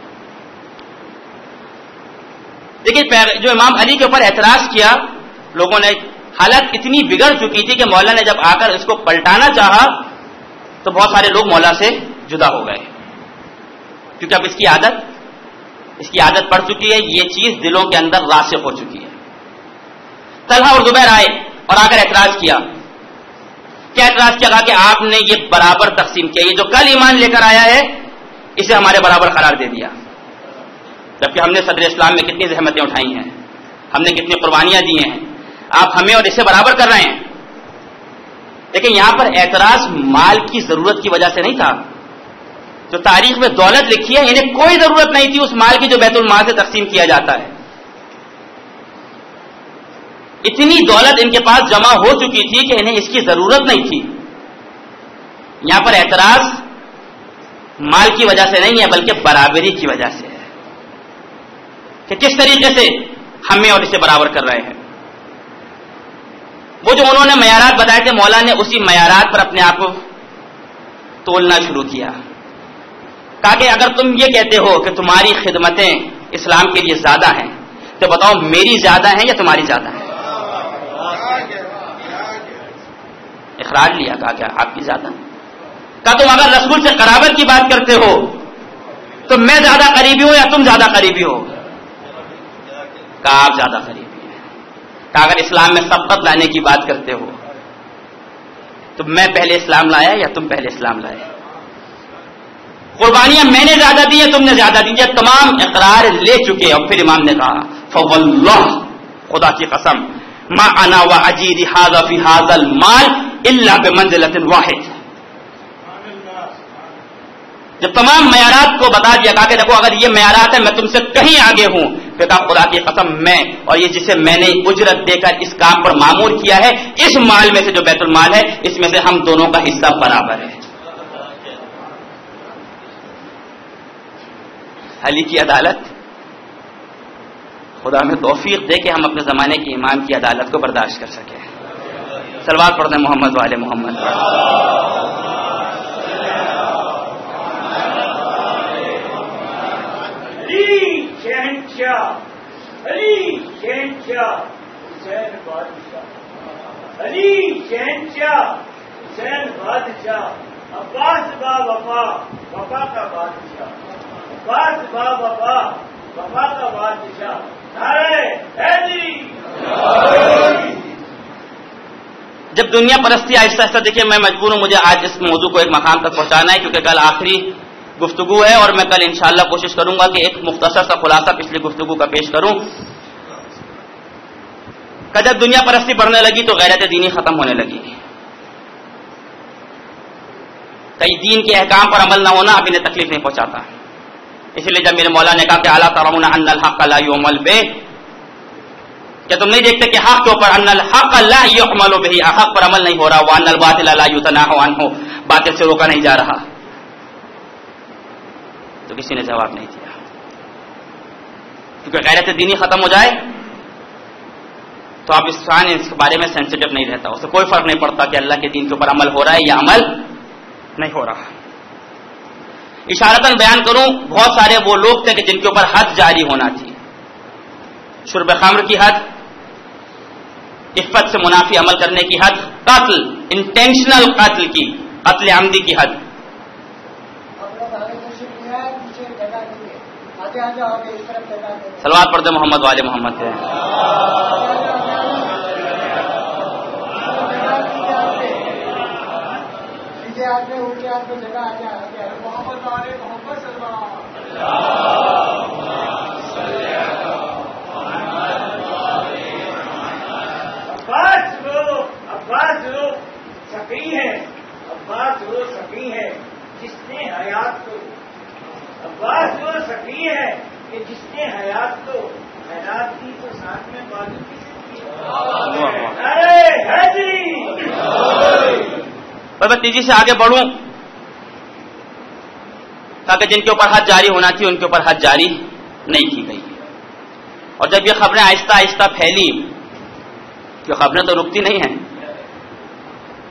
دیکھیے جو امام علی کے اوپر اعتراض کیا لوگوں نے، حالت اتنی بگڑ چکی تھی کہ مولا نے جب آ کر اس کو پلٹانا چاہا تو بہت سارے لوگ مولا سے جدا ہو گئے، کیونکہ اب اس کی عادت اس کی عادت پڑ چکی ہے، یہ چیز دلوں کے اندر راسخ ہو چکی ہے. طلحہ اور زبیر آئے اور آ کر اعتراض کیا. کیا اعتراض کیا؟ کہ آپ نے یہ برابر تقسیم کیا، یہ جو کل ایمان لے کر آیا ہے اسے ہمارے برابر قرار دے دیا، جبکہ ہم نے صدر اسلام میں کتنی زحمتیں اٹھائی ہیں، ہم نے کتنی قربانیاں دی ہیں، آپ ہمیں اور اسے برابر کر رہے ہیں. لیکن یہاں پر اعتراض مال کی ضرورت کی وجہ سے نہیں تھا. جو تاریخ میں دولت لکھی ہے انہیں کوئی ضرورت نہیں تھی اس مال کی جو بیت المال سے تقسیم کیا جاتا ہے. اتنی دولت ان کے پاس جمع ہو چکی تھی کہ انہیں اس کی ضرورت نہیں تھی. یہاں پر اعتراض مال کی وجہ سے نہیں ہے بلکہ برابری کی وجہ سے ہے کہ کس طریقے سے ہمیں اور اسے برابر کر رہے ہیں. وہ جو انہوں نے معیارات بتائے تھے مولا نے اسی معیارات پر اپنے آپ کو تولنا شروع کیا. کہا کہ اگر تم یہ کہتے ہو کہ تمہاری خدمتیں اسلام کے لیے زیادہ ہیں تو بتاؤ میری زیادہ ہیں یا تمہاری زیادہ ہیں؟ اخراج لیا، کہا کہ آپ کی زیادہ. کہا تم اگر رسول سے قرابت کی بات کرتے ہو تو میں زیادہ قریبی ہوں یا تم زیادہ قریبی ہو؟ کہا آپ زیادہ قریبی ہیں. کہا اگر اسلام میں سبقت لانے کی بات کرتے ہو تو میں پہلے اسلام لایا یا تم پہلے اسلام لائے؟ قربانیاں میں نے زیادہ دی ہیں تم نے زیادہ دی. یہ تمام اقرار لے چکے. اور پھر امام نے کہا فواللہ، خدا کی قسم، ما انا واجیری ھذا فی ھذا المال الا بمنزلۃ واحد. جب تمام معیارات کو بتا دیا کہا کہ دیکھو اگر یہ معیارات ہیں میں تم سے کہیں آگے ہوں، پھر کہا خدا کی قسم میں اور یہ جسے میں نے اجرت دے کر اس کام پر معمور کیا ہے اس مال میں سے جو بیت المال ہے اس میں سے ہم دونوں کا حصہ برابر ہے. علی کی عدالت، خدا ہمیں توفیق دے کہ ہم اپنے زمانے کے امام کی عدالت کو برداشت کر سکیں. صلوات پڑھتے ہیں محمد والے محمد. علی شہنشاہ، علی شہنشاہ حسین بادشاہ، علی شہنشاہ حسین بادشاہ، عباس با وفا، وفا کا بادشاہ، عباس با وفا، وفا کا بادشاہ. نعرہ حیدری. جب دنیا پرستی آہستہ آہستہ، دیکھیے میں مجبور ہوں مجھے آج اس موضوع کو ایک مقام تک پہنچانا ہے کیونکہ کل آخری گفتگو ہے اور میں کل انشاءاللہ کوشش کروں گا کہ ایک مختصر سا خلاصہ پچھلی گفتگو کا پیش کروں. کہ جب دنیا پرستی بڑھنے لگی تو غیرت دینی ختم ہونے لگی. کئی دین کے احکام پر عمل نہ ہونا اب انہیں تکلیف نہیں پہنچاتا. اس لیے جب میرے مولا نے کہا کہ اعلیٰ ترون ان الحق لا یعمل بہ، کیا تم نہیں دیکھتے کہ حق کے اوپر ان الحق لا یعمل بہ، حق پر عمل نہیں ہو رہا، وان الباطل لا یتناہى عنہ، باطل سے روکا نہیں جا رہا. تو کسی نے جواب نہیں دیا کیونکہ غیرت دینی ختم ہو جائے تو اب انسان اس کے بارے میں سینسیٹیو نہیں رہتا، اسے کوئی فرق نہیں پڑتا کہ اللہ کے دین کے اوپر عمل ہو رہا ہے یا عمل نہیں ہو رہا. اشارتاً بیان کروں، بہت سارے وہ لوگ تھے کہ جن کے اوپر حد جاری ہونا تھی. شرب خمر کی حد، عفت سے منافی عمل کرنے کی حد، قتل، انٹینشنل قتل کی، قتل عمدی کی حد. صلوات پڑھتے محمد والے محمد سے. عباس وہ عباس وہ سقی ہے، عباس وہ سقی ہے جس نے حیات کو، عباس وہ سقی ہے کہ جس نے حیات کو حیات کی تو ساتھ میں بازو کی. ارے حیدری. میں تیزی سے آگے بڑھوں تاکہ جن کے اوپر حد جاری ہونا تھی ان کے اوپر حد جاری نہیں کی گئی. اور جب یہ خبریں آہستہ آہستہ پھیلی، جو خبریں تو رکتی نہیں ہیں،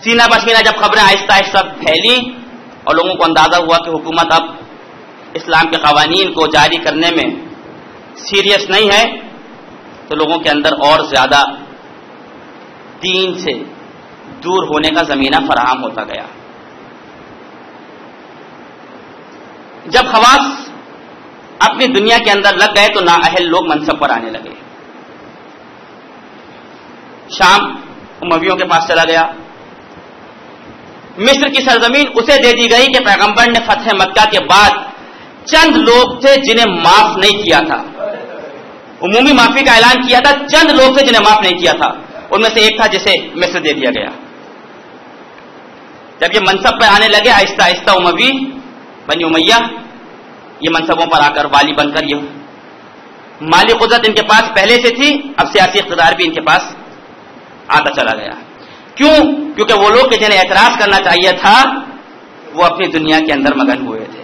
سینہ بسینہ جب خبریں آہستہ آہستہ پھیلی اور لوگوں کو اندازہ ہوا کہ حکومت اب اسلام کے قوانین کو جاری کرنے میں سیریس نہیں ہے، تو لوگوں کے اندر اور زیادہ دین سے دور ہونے کا زمینہ فراہم ہوتا گیا. جب خواص اپنی دنیا کے اندر لگ گئے تو نااہل لوگ منصب پر آنے لگے. شام امویوں کے پاس چلا گیا. مصر کی سرزمین اسے دے دی گئی کہ پیغمبر نے فتح مکہ کے بعد چند لوگ تھے جنہیں معاف نہیں کیا تھا. عمومی معافی کا اعلان کیا تھا، چند لوگ تھے جنہیں معاف نہیں کیا تھا. ان میں سے ایک تھا جسے مصر دے دیا گیا. جب یہ منصب پر آنے لگے آہستہ آہستہ اموی بنی امیہ یہ منصبوں پر آ کر والی بن کر، یہ مالی قدرت ان کے پاس پہلے سے تھی، اب سیاسی اقتدار بھی ان کے پاس آتا چلا گیا. کیوں؟ کیونکہ وہ لوگ جنہیں اعتراض کرنا چاہیے تھا وہ اپنی دنیا کے اندر مگن ہوئے تھے.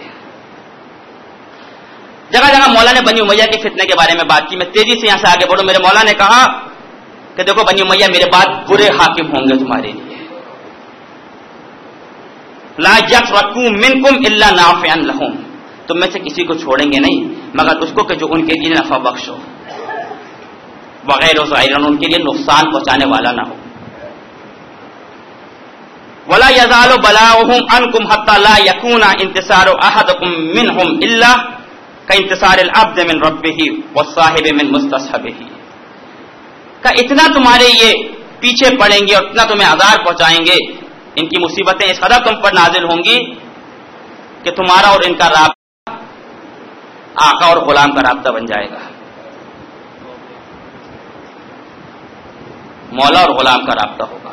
جگہ جگہ مولا نے بنی امیہ کے فتنے کے بارے میں بات کی. میں تیزی سے یہاں سے آگے بڑھوں. میرے مولا نے کہا کہ دیکھو بنی امیہ میرے بعد برے حاکم ہوں گے تمہارے لیے. لا یفرقوا منکم الا نافعا لهم، تم میں سے کسی کو چھوڑیں گے نہیں مگر اس کو کہ جو ان کے لیے نفع بخش ہو، وغیر ظاہرا ان کے لیے نقصان پہنچانے والا نہ ہو. ولا یزال بلاؤهم عنکم حتى لا يكون انتصار احدکم منهم الا كانتصار العبد من ربه والصاحب من مستصحبه. کہ اتنا تمہارے یہ پیچھے پڑیں گے اور اتنا تمہیں عذاب پہنچائیں گے، ان کی مصیبتیں اس قدر تم پر نازل ہوں گی کہ تمہارا اور ان کا رابطہ آقا اور غلام کا رابطہ بن جائے گا. مولا اور غلام کا رابطہ ہوگا.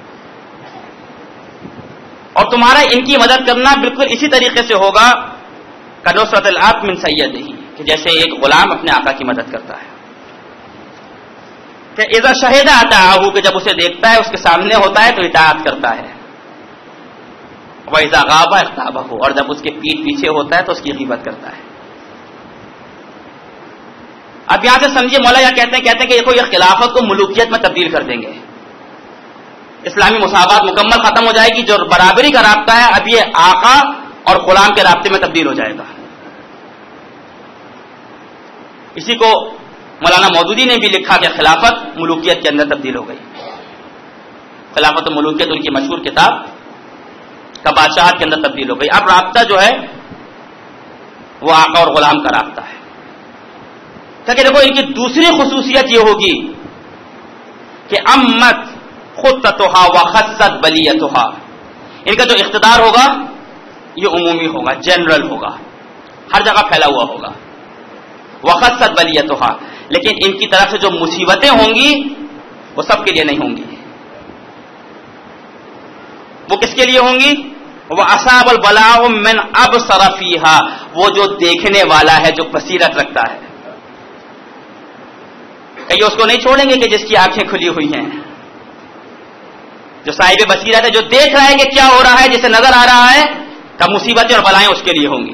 اور تمہارا ان کی مدد کرنا بالکل اسی طریقے سے ہوگا کنصرت العبد من سیدہ، کہ جیسے ایک غلام اپنے آقا کی مدد کرتا ہے. کہ اذا شہد اطاعہ، کہ جب اسے دیکھتا ہے اس کے سامنے ہوتا ہے تو اطاعت کرتا ہے. وَإِذَا غَابَ اغْتَابَهُ، اور جب اس کے پیٹ پیچھے ہوتا ہے تو اس کی غیبت کرتا ہے. اب یہاں سے سمجھیے مولا یہ کہتے ہیں کہتے ہیں کہ دیکھو یہ خلافت کو ملوکیت میں تبدیل کر دیں گے. اسلامی مساوات مکمل ختم ہو جائے گی. جو برابری کا رابطہ ہے اب یہ آقا اور غلام کے رابطے میں تبدیل ہو جائے گا. اسی کو مولانا مودودی نے بھی لکھا کہ خلافت ملوکیت کے اندر تبدیل ہو گئی. خلافت و ملوکیت ان کی مشہور کتاب کا بادشاہت کے اندر تبدیل ہو گئی. اب رابطہ جو ہے وہ آقا اور غلام کا رابطہ ہے. تاکہ دیکھو ان کی دوسری خصوصیت یہ ہوگی کہ امت خطتھا وخصت بلیتھا، ان کا جو اقتدار ہوگا یہ عمومی ہوگا، جنرل ہوگا، ہر جگہ پھیلا ہوا ہوگا. وخصت بلیتھا، لیکن ان کی طرف سے جو مصیبتیں ہوں گی وہ سب کے لیے نہیں ہوں گی. وہ کس کے لیے ہوں گی؟ وہ اصاب البلاء من ابصر فیھا، وہ جو دیکھنے والا ہے، جو بصیرت رکھتا ہے. کہ اس کو نہیں چھوڑیں گے کہ جس کی آنکھیں کھلی ہوئی ہیں، جو صاحب بصیرت ہے، جو دیکھ رہا ہے کہ کیا ہو رہا ہے، جسے نظر آ رہا ہے کہ مصیبتیں اور بلائیں اس کے لیے ہوں گی.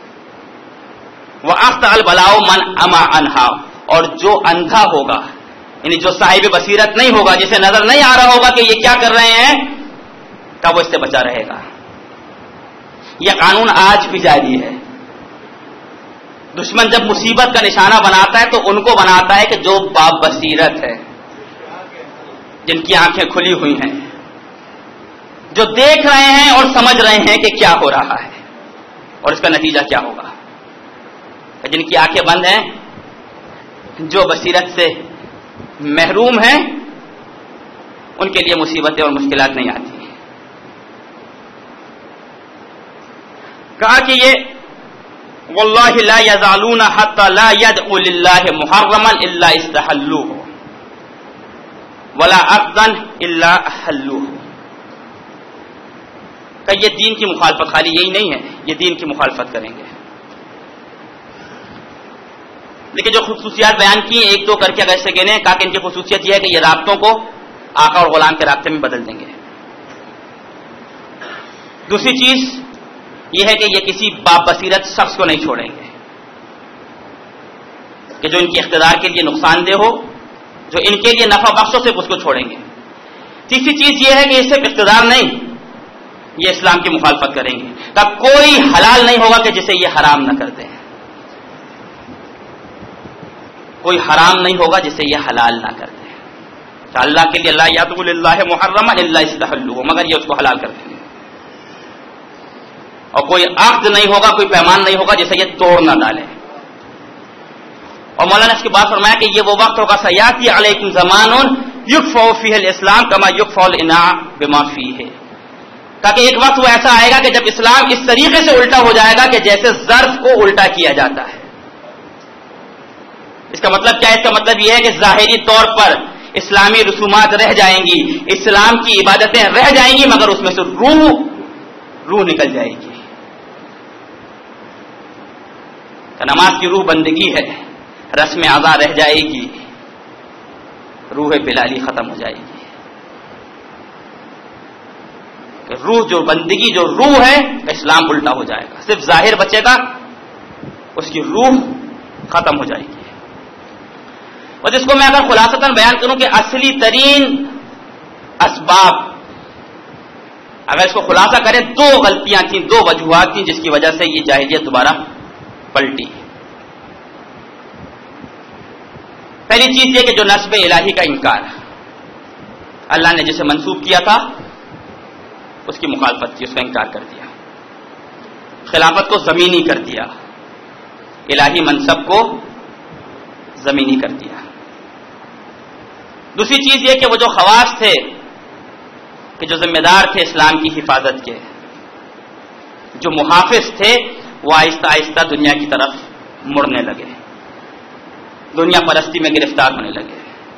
وہ اخطا البلاء من اما عنہا، اور جو اندھا ہوگا یعنی جو صاحب بصیرت نہیں ہوگا، جسے نظر نہیں آ رہا ہوگا کہ یہ کیا کر رہے ہیں، کہ وہ اس سے بچا رہے گا. یہ قانون آج بھی جاری ہے. دشمن جب مصیبت کا نشانہ بناتا ہے تو ان کو بناتا ہے کہ جو باب بصیرت ہے، جن کی آنکھیں کھلی ہوئی ہیں، جو دیکھ رہے ہیں اور سمجھ رہے ہیں کہ کیا ہو رہا ہے اور اس کا نتیجہ کیا ہوگا. جن کی آنکھیں بند ہیں، جو بصیرت سے محروم ہیں، ان کے لیے مصیبتیں اور مشکلات نہیں آتی. کہا کہ یہ واللہ لا یزالون حتی لا یدعوا للہ محرما الا استحلوہ ولا عقدا الا احلوہ. کہ یہ دین کی مخالفت خالی یہی نہیں ہے، یہ دین کی مخالفت کریں گے. لیکن جو خصوصیات بیان کی ایک دو کر کے اگر سے گنے، کہا کہ ان کی خصوصیت یہ ہے کہ یہ رابطوں کو آقا اور غلام کے رابطے میں بدل دیں گے. دوسری چیز یہ ہے کہ یہ کسی با بصیرت شخص کو نہیں چھوڑیں گے کہ جو ان کے اقتدار کے لیے نقصان دہ ہو، جو ان کے لیے نفع بخش ہو، صرف اس کو چھوڑیں گے. تیسری چیز یہ ہے کہ اس سے اقتدار نہیں، یہ اسلام کی مخالفت کریں گے. کہ کوئی حلال نہیں ہوگا کہ جسے یہ حرام نہ کرتے ہیں، کوئی حرام نہیں ہوگا جسے یہ حلال نہ کرتے ہیں. کہ اللہ کے لیے لا یأتوا للہ محرما الا استحلوه، مگر یہ اس کو حلال کرتے ہیں. اور کوئی عقد نہیں ہوگا، کوئی پیمان نہیں ہوگا جسے یہ توڑ نہ ڈالے. اور مولانا نے اس کی بات فرمایا کہ یہ وہ وقت ہوگا سیاتی علیکم زمان یکفؤ فیہ الاسلام کما یکفؤ الاناء بما فیہ، تاکہ ایک وقت وہ ایسا آئے گا کہ جب اسلام اس طریقے سے الٹا ہو جائے گا کہ جیسے ظرف کو الٹا کیا جاتا ہے. اس کا مطلب کیا ہے؟ اس کا مطلب یہ ہے کہ ظاہری طور پر اسلامی رسومات رہ جائیں گی، اسلام کی عبادتیں رہ جائیں گی، مگر اس میں سے روح روح نکل جائے گی. کہ نماز کی روح بندگی ہے، رسم اعضاء رہ جائے گی، روح بلالی ختم ہو جائے گی. کہ روح جو بندگی جو روح ہے اسلام الٹا ہو جائے گا، صرف ظاہر بچے گا، اس کی روح ختم ہو جائے گی. اور جس کو میں اگر خلاصتاً بیان کروں کہ اصلی ترین اسباب، اگر اس کو خلاصہ کریں، دو غلطیاں تھیں، دو وجوہات تھیں جس کی وجہ سے یہ جاہلیت دوبارہ پلٹی. پہلی چیز یہ کہ جو نسب الہی کا انکار، اللہ نے جسے منسوب کیا تھا اس کی مخالفت کی، اس کا انکار کر دیا. خلافت کو زمینی کر دیا، الہی منصب کو زمینی کر دیا. دوسری چیز یہ کہ وہ جو خواص تھے کہ جو ذمہ دار تھے اسلام کی حفاظت کے، جو محافظ تھے، وہ آہستہ آہستہ دنیا کی طرف مڑنے لگے، دنیا پرستی میں گرفتار ہونے لگے.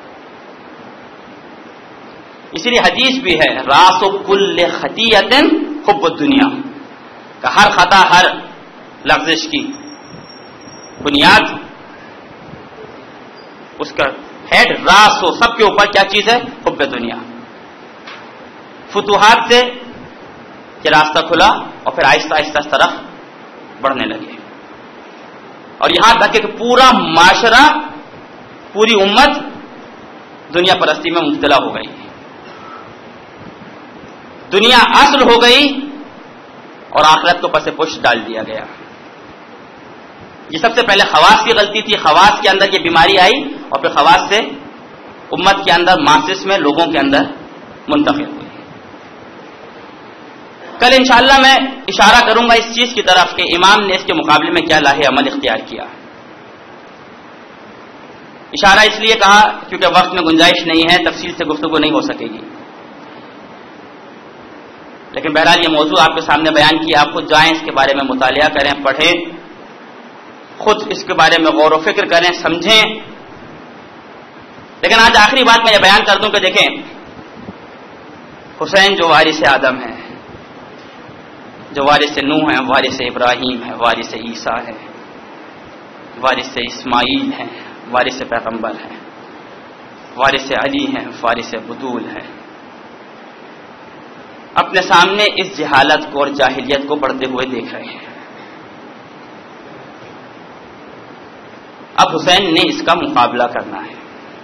اسی لیے حدیث بھی ہے راس کل خطیئۃ حب الدنیا، کہ ہر خطا، ہر لغزش کی بنیاد، اس کا ہیڈ، راس ہو سب کے اوپر کیا چیز ہے؟ حب دنیا. فتوحات سے کہ راستہ کھلا اور پھر آہستہ آہستہ اس طرف بڑھنے لگے، اور یہاں تک کہ پورا معاشرہ، پوری امت دنیا پرستی میں مبتلا ہو گئی، دنیا اصل ہو گئی اور آخرت کو پس پش ڈال دیا گیا. یہ سب سے پہلے خواص کی غلطی تھی، خواص کے اندر یہ بیماری آئی اور پھر خواص سے امت کے اندر، ماسس میں، لوگوں کے اندر منتقل ہوئی. کل انشاءاللہ میں اشارہ کروں گا اس چیز کی طرف کہ امام نے اس کے مقابلے میں کیا لاہ عمل اختیار کیا. اشارہ اس لیے کہا کیونکہ وقت میں گنجائش نہیں ہے، تفصیل سے گفتگو نہیں ہو سکے گی، لیکن بہرحال یہ موضوع آپ کے سامنے بیان کیا. آپ خود جائیں، اس کے بارے میں مطالعہ کریں، پڑھیں، خود اس کے بارے میں غور و فکر کریں، سمجھیں. لیکن آج آخری بات میں یہ بیان کر دوں کہ دیکھیں، حسین جو وارث آدم ہے، جو وارث نوح ہے، وارث ابراہیم ہے، وارث عیسیٰ ہے، وارث اسماعیل ہے، وارث پیغمبر ہے، وارث علی ہیں، وارث بدول ہے، اپنے سامنے اس جہالت کو اور جاہلیت کو بڑھتے ہوئے دیکھ رہے ہیں. اب حسین نے اس کا مقابلہ کرنا ہے.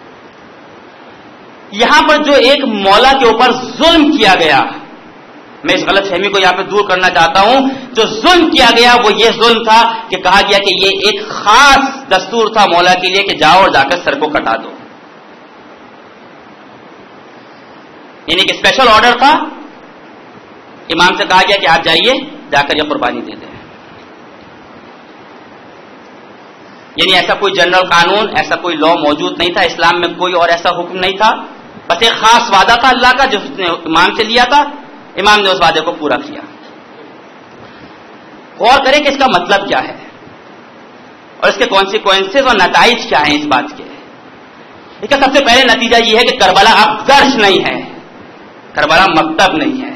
یہاں پر جو ایک مولا کے اوپر ظلم کیا گیا، میں اس غلط فہمی کو یہاں پہ دور کرنا چاہتا ہوں. جو ظلم کیا گیا وہ یہ ظلم تھا کہ کہا گیا کہ یہ ایک خاص دستور تھا مولا کے لیے کہ جاؤ اور جا کر سر کو کٹا دو، یعنی کہ اسپیشل آرڈر تھا. امام سے کہا گیا کہ آپ جائیے، جا کر یہ قربانی دے دیں. یعنی ایسا کوئی جنرل قانون، ایسا کوئی لا موجود نہیں تھا اسلام میں، کوئی اور ایسا حکم نہیں تھا، بس ایک خاص وعدہ تھا اللہ کا جو اس نے امام سے لیا تھا. امام نے اس وعدے کو پورا کیا. غور کریں کہ اس کا مطلب کیا ہے اور اس کے کانسیکوینسز اور نتائج کیا ہیں اس بات کے. اس کا سب سے پہلے نتیجہ یہ ہے کہ کربلا اب درس نہیں ہے، کربلا مکتب نہیں ہے.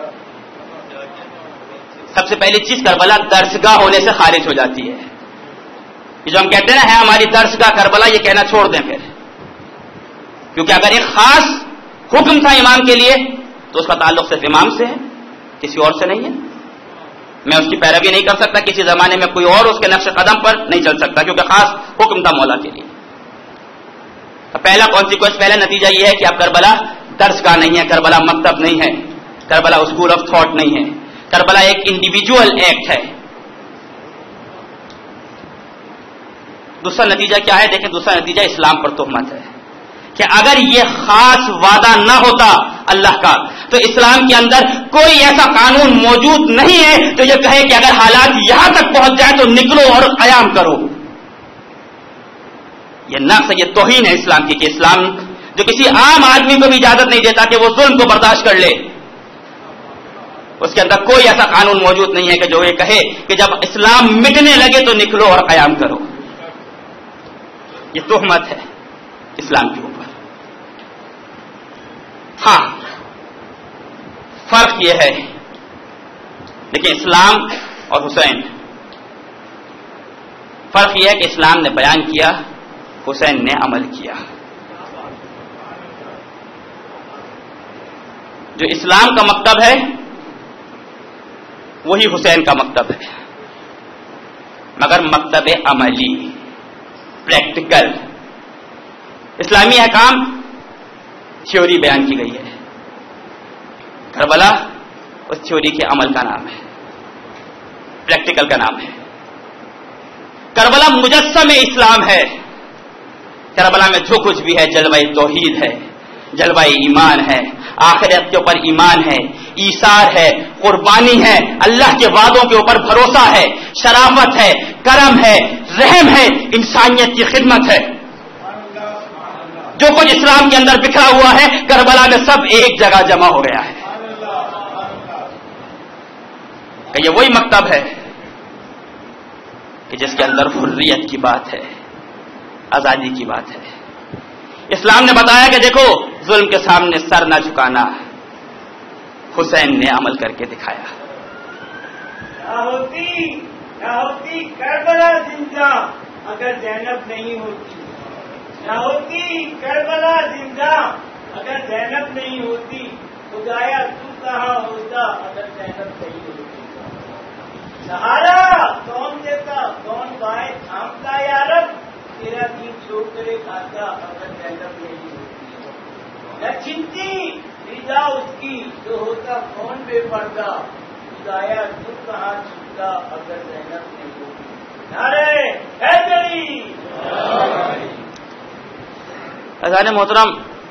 سب سے پہلی چیز کربلا درسگاہ ہونے سے خارج ہو جاتی ہے. جو ہم کہتے ہیں نا ہے ہماری درسگاہ کربلا، یہ کہنا چھوڑ دیں پھر، کیونکہ اگر ایک خاص حکم تھا امام کے لیے تو اس کا تعلق صرف امام سے ہے، کسی اور سے نہیں ہے. میں اس کی پیروی نہیں کر سکتا، کسی زمانے میں کوئی اور اس کے نقش قدم پر نہیں چل سکتا، کیونکہ خاص حکم تھا مولا کے لیے. پہلا کانسیکوینس، پہلا نتیجہ یہ ہے کہ اب کربلا درس گاہ نہیں ہے، کربلا مکتب نہیں ہے، کربلا اسکول آف تھاٹ نہیں ہے، کربلا ایک انڈیویجول ایکٹ ہے. دوسرا نتیجہ کیا ہے؟ دیکھیں دوسرا نتیجہ اسلام پر تہمت ہے کہ اگر یہ خاص وعدہ نہ ہوتا اللہ کا تو اسلام کے اندر کوئی ایسا قانون موجود نہیں ہے تو یہ کہے کہ اگر حالات یہاں تک پہنچ جائے تو نکلو اور قیام کرو. یہ نقص، یہ توہین ہے اسلام کی کہ اسلام جو کسی عام آدمی کو بھی اجازت نہیں دیتا کہ وہ ظلم کو برداشت کر لے، اس کے اندر کوئی ایسا قانون موجود نہیں ہے کہ جو یہ کہے کہ جب اسلام مٹنے لگے تو نکلو اور قیام کرو. یہ تہمت ہے اسلام کے اوپر. ہاں فرق یہ ہے، لیکن اسلام اور حسین، فرق یہ ہے کہ اسلام نے بیان کیا، حسین نے عمل کیا. جو اسلام کا مکتب ہے وہی حسین کا مکتب ہے، مگر مکتب عملی، پریکٹیکل. اسلامی احکام تھیوری بیان کی گئی ہے، کربلا اس تھیوری کے عمل کا نام ہے، پریکٹیکل کا نام ہے. کربلا مجسم اسلام ہے. کربلا میں جو کچھ بھی ہے جلوہ توحید ہے، جلوہ ایمان ہے، آخرت کے اوپر ایمان ہے، ایثار ہے، قربانی ہے، اللہ کے وعدوں کے اوپر بھروسہ ہے، شرافت ہے، کرم ہے، رحم ہے، انسانیت کی خدمت ہے. جو کچھ اسلام کے اندر بکھرا ہوا ہے کربلا میں سب ایک جگہ جمع ہو گیا ہے. کہ یہ وہی مکتب ہے کہ جس کے اندر حریت کی بات ہے، آزادی کی بات ہے. اسلام نے بتایا کہ دیکھو ظلم کے سامنے سر نہ جھکانا، حسین نے عمل کر کے دکھایا. نہ ہوتی نہ ہوتی کربلا زندہ اگر زینب نہیں ہوتی، نہ ہوتی کربلا زندہ اگر زینب نہیں ہوتی، خدایا تو کہاں ہوتا اگر زینب نہیں ہوتی. سہارا کون دیتا، کون بائیں تھامتا یارب، تیرا دین چھوڑ کر کھاتا اگر زینب نہیں ہوتی. نہ چنتی رضا اس کی جو ہوتا کون بے پردہ، خدایا تو کہاں چھوٹا اگر زینب نہیں ہوتی. نعرے حیدری. اذان محترم،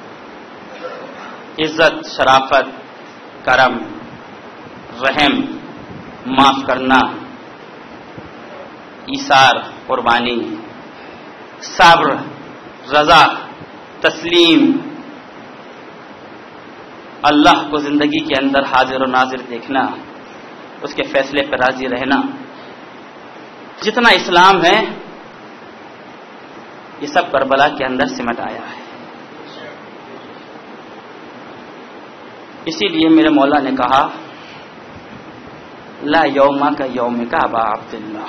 عزت، شرافت، کرم، رحم، معاف کرنا، ایثار، قربانی، صبر، رضا، تسلیم، اللہ کو زندگی کے اندر حاضر و ناظر دیکھنا، اس کے فیصلے پر راضی رہنا، جتنا اسلام ہے یہ سب کربلا کے اندر سمٹ آیا ہے. اسی لیے میرے مولا نے کہا لا یوما کا یوم کا ابا عبداللہ.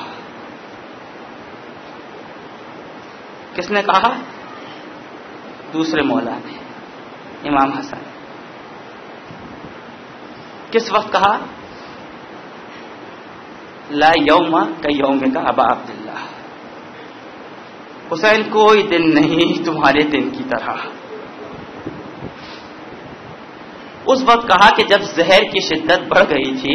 کس نے کہا؟ دوسرے مولا نے، امام حسن. کس وقت کہا؟ لا یوما کا یوم کا ابا عبداللہ. حسین کوئی دن نہیں تمہارے دن کی طرح. اس وقت کہا کہ جب زہر کی شدت بڑھ گئی تھی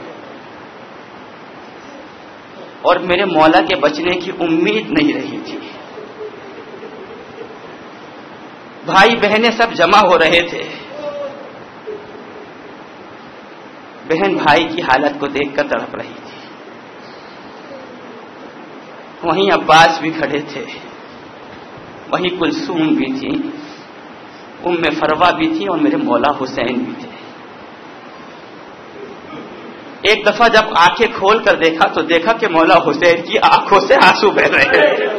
اور میرے مولا کے بچنے کی امید نہیں رہی تھی، بھائی بہنیں سب جمع ہو رہے تھے، بہن بھائی کی حالت کو دیکھ کر تڑپ رہی تھی، وہیں عباس بھی کھڑے تھے، وہیں کلثوم بھی تھی، ام فروا بھی تھی اور میرے مولا حسین بھی تھے. ایک دفعہ جب آنکھیں کھول کر دیکھا تو دیکھا کہ مولا حسین کی آنکھوں سے آنسو بہ رہے ہیں.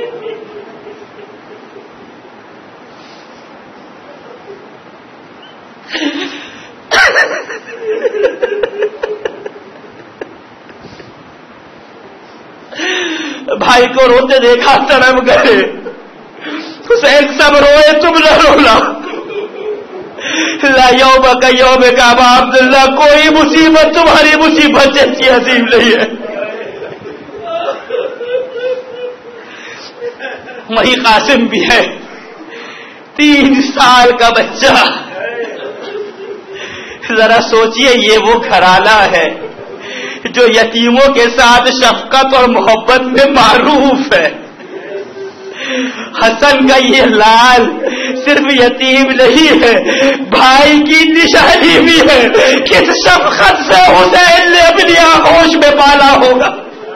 بھائی کو روتے دیکھا تڑپ گئے. حسین سب روئے تم نہ رونا. لا یوم کا یوم کا ابا عبداللہ، کوئی مصیبت تمہاری مصیبت جیسی عظیم نہیں ہے. وہی قاسم بھی ہے، تین سال کا بچہ ذرا سوچئے یہ وہ گھرانہ ہے جو یتیموں کے ساتھ شفقت اور محبت میں معروف ہے. حسن کا یہ لال صرف یتیم نہیں ہے، بھائی کی نشانی بھی ہے. کس شفقت سے حسین نے اپنی آغوش میں پالا ہوگا.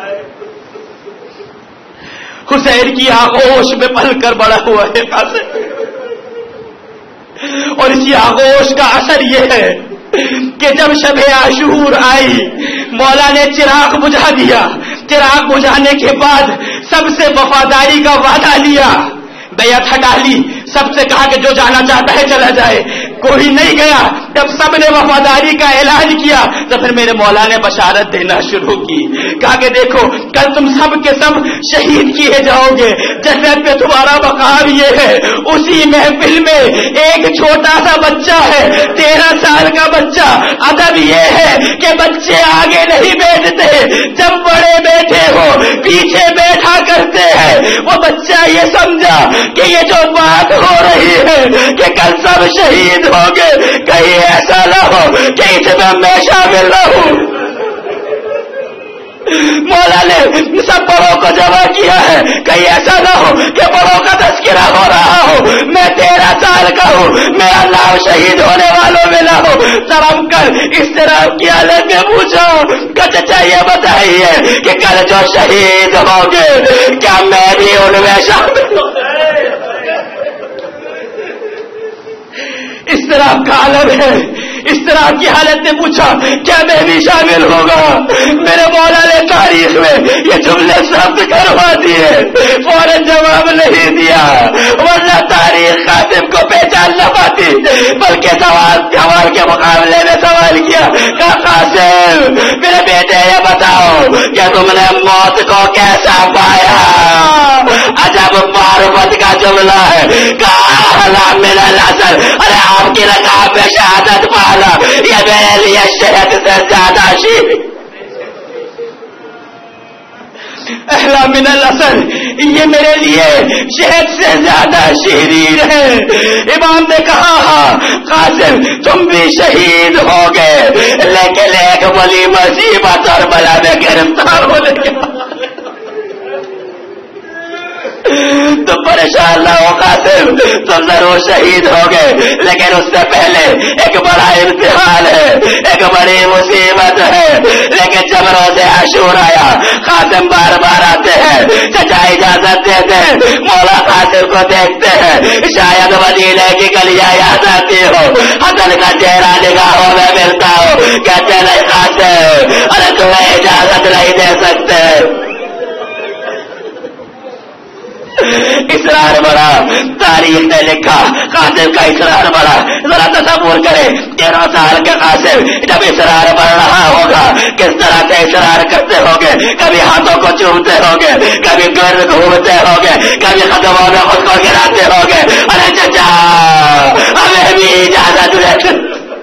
حسین کی آغوش میں پل کر بڑا ہوا ہے قاسم. اور اسی آغوش کا اثر یہ ہے کہ جب شب عاشور آئی مولا نے چراغ بجھا دیا. چراغ بجھانے کے بعد سب سے وفاداری کا وعدہ لیا، بیعت ہٹا لی، سب سے کہا کہ جو جانا چاہتا ہے چلا جائے. کوئی نہیں گیا. جب سب نے وفاداری کا اعلان کیا تو پھر میرے مولا نے بشارت دینا شروع کی. کہا کہ دیکھو کل تم سب کے سب شہید کیے جاؤ گے، جنت میں تمہارا مقام یہ ہے. اسی محفل میں ایک چھوٹا سا بچہ ہے، تیرہ سال کا بچہ. ادب یہ ہے کہ بچے آگے نہیں بیٹھتے، جب بڑے بیٹھے ہو پیچھے بیٹھا کرتے ہیں. وہ بچہ یہ سمجھا کہ یہ جو بات ہو رہی ہے کہ کل سب شہید ہو گے، کہیں ایسا نہ ہو کہ اس میں میں شامل نہ ہوں. مولا نے سب بڑوں کو جمع کیا ہے، کہیں ایسا نہ ہو کہ بڑوں کا تذکرہ ہو رہا ہو. میں تیرہ سال کا ہوں، میرا نام شہید ہونے والوں میں نہ ہو. شرم کر اس طرح کی حالت میں پوچھا کہ چچا یہ بتائیے کہ کل جو شہید ہوں گے کیا میں بھی ان میں شامل ہوں؟ اس طرح کا عالم ہے. اس طرح کی حالت نے پوچھا کیا میں بھی شامل ہوگا؟ میرے مولا نے تاریخ میں یہ جملے ثبت کروا دیے، فوراً جواب نہیں دیا، ورنہ تاریخ قاسم کو پہچان نہ پاتی. بلکہ سوال سوال کے مقابلے میں سوال کیا کہ قاسم میرے بیٹے یہ بتاؤ کہ تم نے موت کو کیسا پایا؟ عجب معرفت کا جملہ ہے. کہا میرا لاسر، ارے آپ کی رکاب میں شہادت پالا یہ میرے لیے شہد سے زیادہ شیر. احلا من الاسد، یہ میرے لیے شہد سے زیادہ شیرین ہے. امام نے کہا ہاں قاسم تم بھی شہید ہو گئے، لیکن ایک بڑی مصیبت اور بلا میں گرفتار ہونے کے بعد تو پریشان نہ ہو قاسم، تم ضرور شہید ہو گئے، لیکن اس سے پہلے ایک بڑا امتحان ہے، ایک بڑی مصیبت ہے. لیکن جب روز عاشور آیا قاسم بار بار آتے ہیں، چچا اجازت دیتے ہیں. مولا قاسم کو دیکھتے ہیں، شاید مدینے کی گلیاں یاد آتی ہو، حسن کا چہرہ نگاہوں میں ملتا ہو. کہتے نہیں قاسم ارے تمہیں اجازت نہیں دے سکتے. اسرار بڑا، تاریخ نے لکھا قاسم کا اسرار بڑا. ذرا تصور کرے تیرہ سال کے قاسم جب اسرار بڑھ رہا ہوگا کس طرح سے اسرار کرتے ہوگے. کبھی ہاتھوں کو چومتے ہوگے، کبھی گرد گھومتے ہوگے، کبھی قدموں میں خود کو گراتے ہوگے. ارے چچا ہمیں بھی اجازت دے.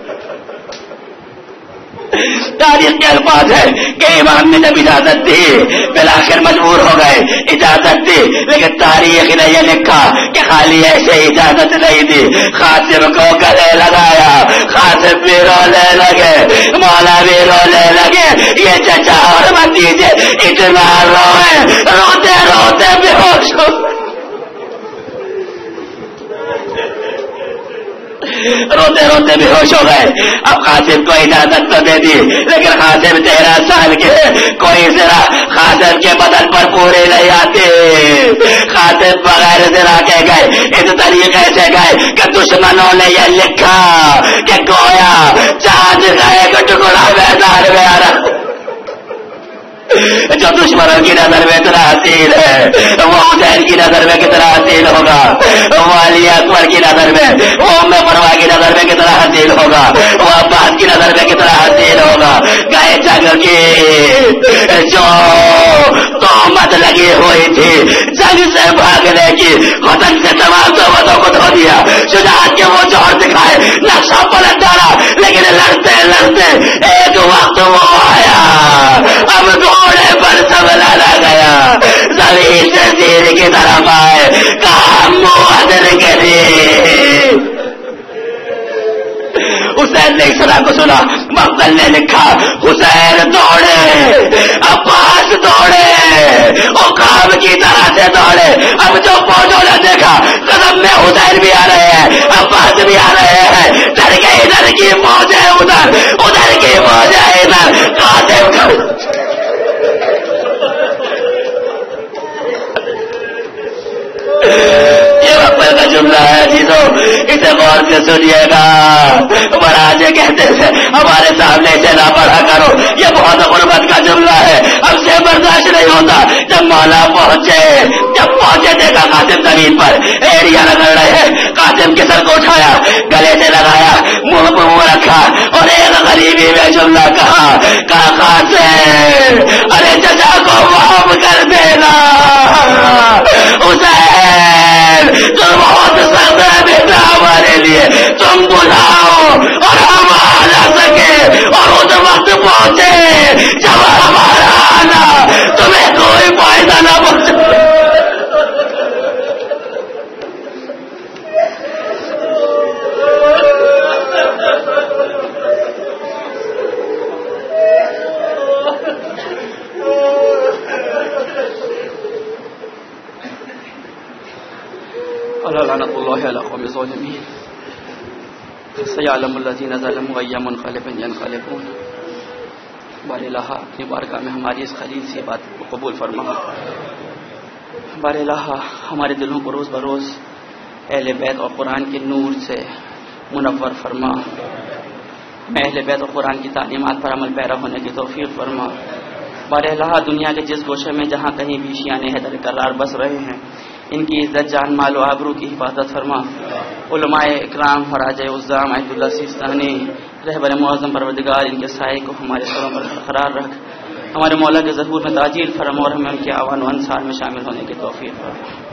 تاریخ کے الفاظ ہے کہ امام نے جب اجازت دی بالآخر مجبور ہو گئے، اجازت دی. لیکن تاریخ نے یہ لکھا کہ خالی ایسے اجازت نہیں دی، قاسم کو گلے لگایا. قاسم بھی رونے لگے، مولا بھی رونے لگے. یہ چچا اور بھتیجے اتنا روئے، روتے روتے بے ہوش ہو روتے روتے بے ہوش ہو گئے. اب قاسم کو اجازت تو دے دی، لیکن قاسم تیرہ سال کے، کوئی ذرا قاسم کے بدن پر پورے نہیں آتے. قاسم بغیر ذرا کے گئے، اس طریقے سے گئے کہ دشمنوں نے یہ لکھا کہ گویا چاند کا ایک ٹکڑا میدان میں آ رہا. جو دشمنوں کی نظر میں اتنا حسین ہے وہ حسین کی نظر میں کتنا حسین ہوگا، والی اکبر کی نظر میں، وہ ام فروا کی نظر میں کتنا حسین ہوگا، وہ عباس کی نظر میں کتنا حسین ہوگا. گئے جنگ کی جو تہمت لگی ہوئی تھی جنگ سے بھاگنے کی، حسن سے تمام تہمتوں کو دھو دیا. شجاعت کے وہ جوہر دکھائے، نقشہ پلٹ ڈالا، لیکن لڑتے لڑتے ایک وقت وہ آیا. اب گھوڑے پر سنبھالا گیا، زمین سے زیر کی طرف آئے، کہا مؤذن کے لیے حسین نے اس طرح کو سنا، مقتل نے لکھا حسین دوڑے، عباس دوڑے، عقاب کی طرح سے دوڑے۔ اب جو فوجوں نے دیکھا قدم میں حسین بھی آ رہے ہیں، عباس بھی آ رہے ہیں، ڈر کے ادھر کی فوج ہے ادھر، ادھر کی فوج ہے ادھر، قاسم یہ مقبل کا جملہ ہے جیسو، اسے غور سے سنیے گا۔ مہاراج کہتے تھے ہمارے سامنے اسے نہ پڑھا کرو، یہ بہت غربت کا جملہ ہے، اب سے برداشت نہیں ہوتا۔ جب مولا پہنچے، جب پہنچے دیکھا قاسم زمین پر ایڑیاں رگڑ رہے ہیں، قاسم کے سر کو اٹھایا، گلے سے لگایا، منہ پہ منہ رکھا اور ایک غریبی میں جملہ کہا، کہا قاسم ارے چچا کو معاف کر دینا، حسین تو بہت سخت ہے بیٹا ہمارے لیے، تم بلاؤ اور ہم آ جا سکے، اور اس وقت پہنچے جب ہمارا آنا تمہیں کوئی فائدہ نہ پہنچے۔ لعنت اللہ علی قوم الظالمین سیعلم الذین ظلموا أی منقلب ینقلبون۔ بار الہ اپنی بارگاہ میں ہماری اس خلیل سی بات کو قبول فرما۔ بار الہ ہمارے دلوں کو روز بروز اہل بیت اور قرآن کے نور سے منور فرما، ہمیں اہل بیت اور قرآن کی تعلیمات پر عمل پیرا ہونے کی توفیق فرما۔ بار الہ دنیا کے جس گوشے میں جہاں کہیں بھی شیعہ حیدر کرار بس رہے ہیں، ان کی عزت جان مال و آبرو کی حفاظت فرما۔ علماء اکرام خراج عظام عید اللہ سیستانی رہبر معظم پروردگار ان کے سائے کو ہمارے سروں پر برقرار رکھ، ہمارے مولا کے ظہور میں تعجیل فرما اور ہمیں ان کے اعوان و انصار میں شامل ہونے کی توفیق فرما۔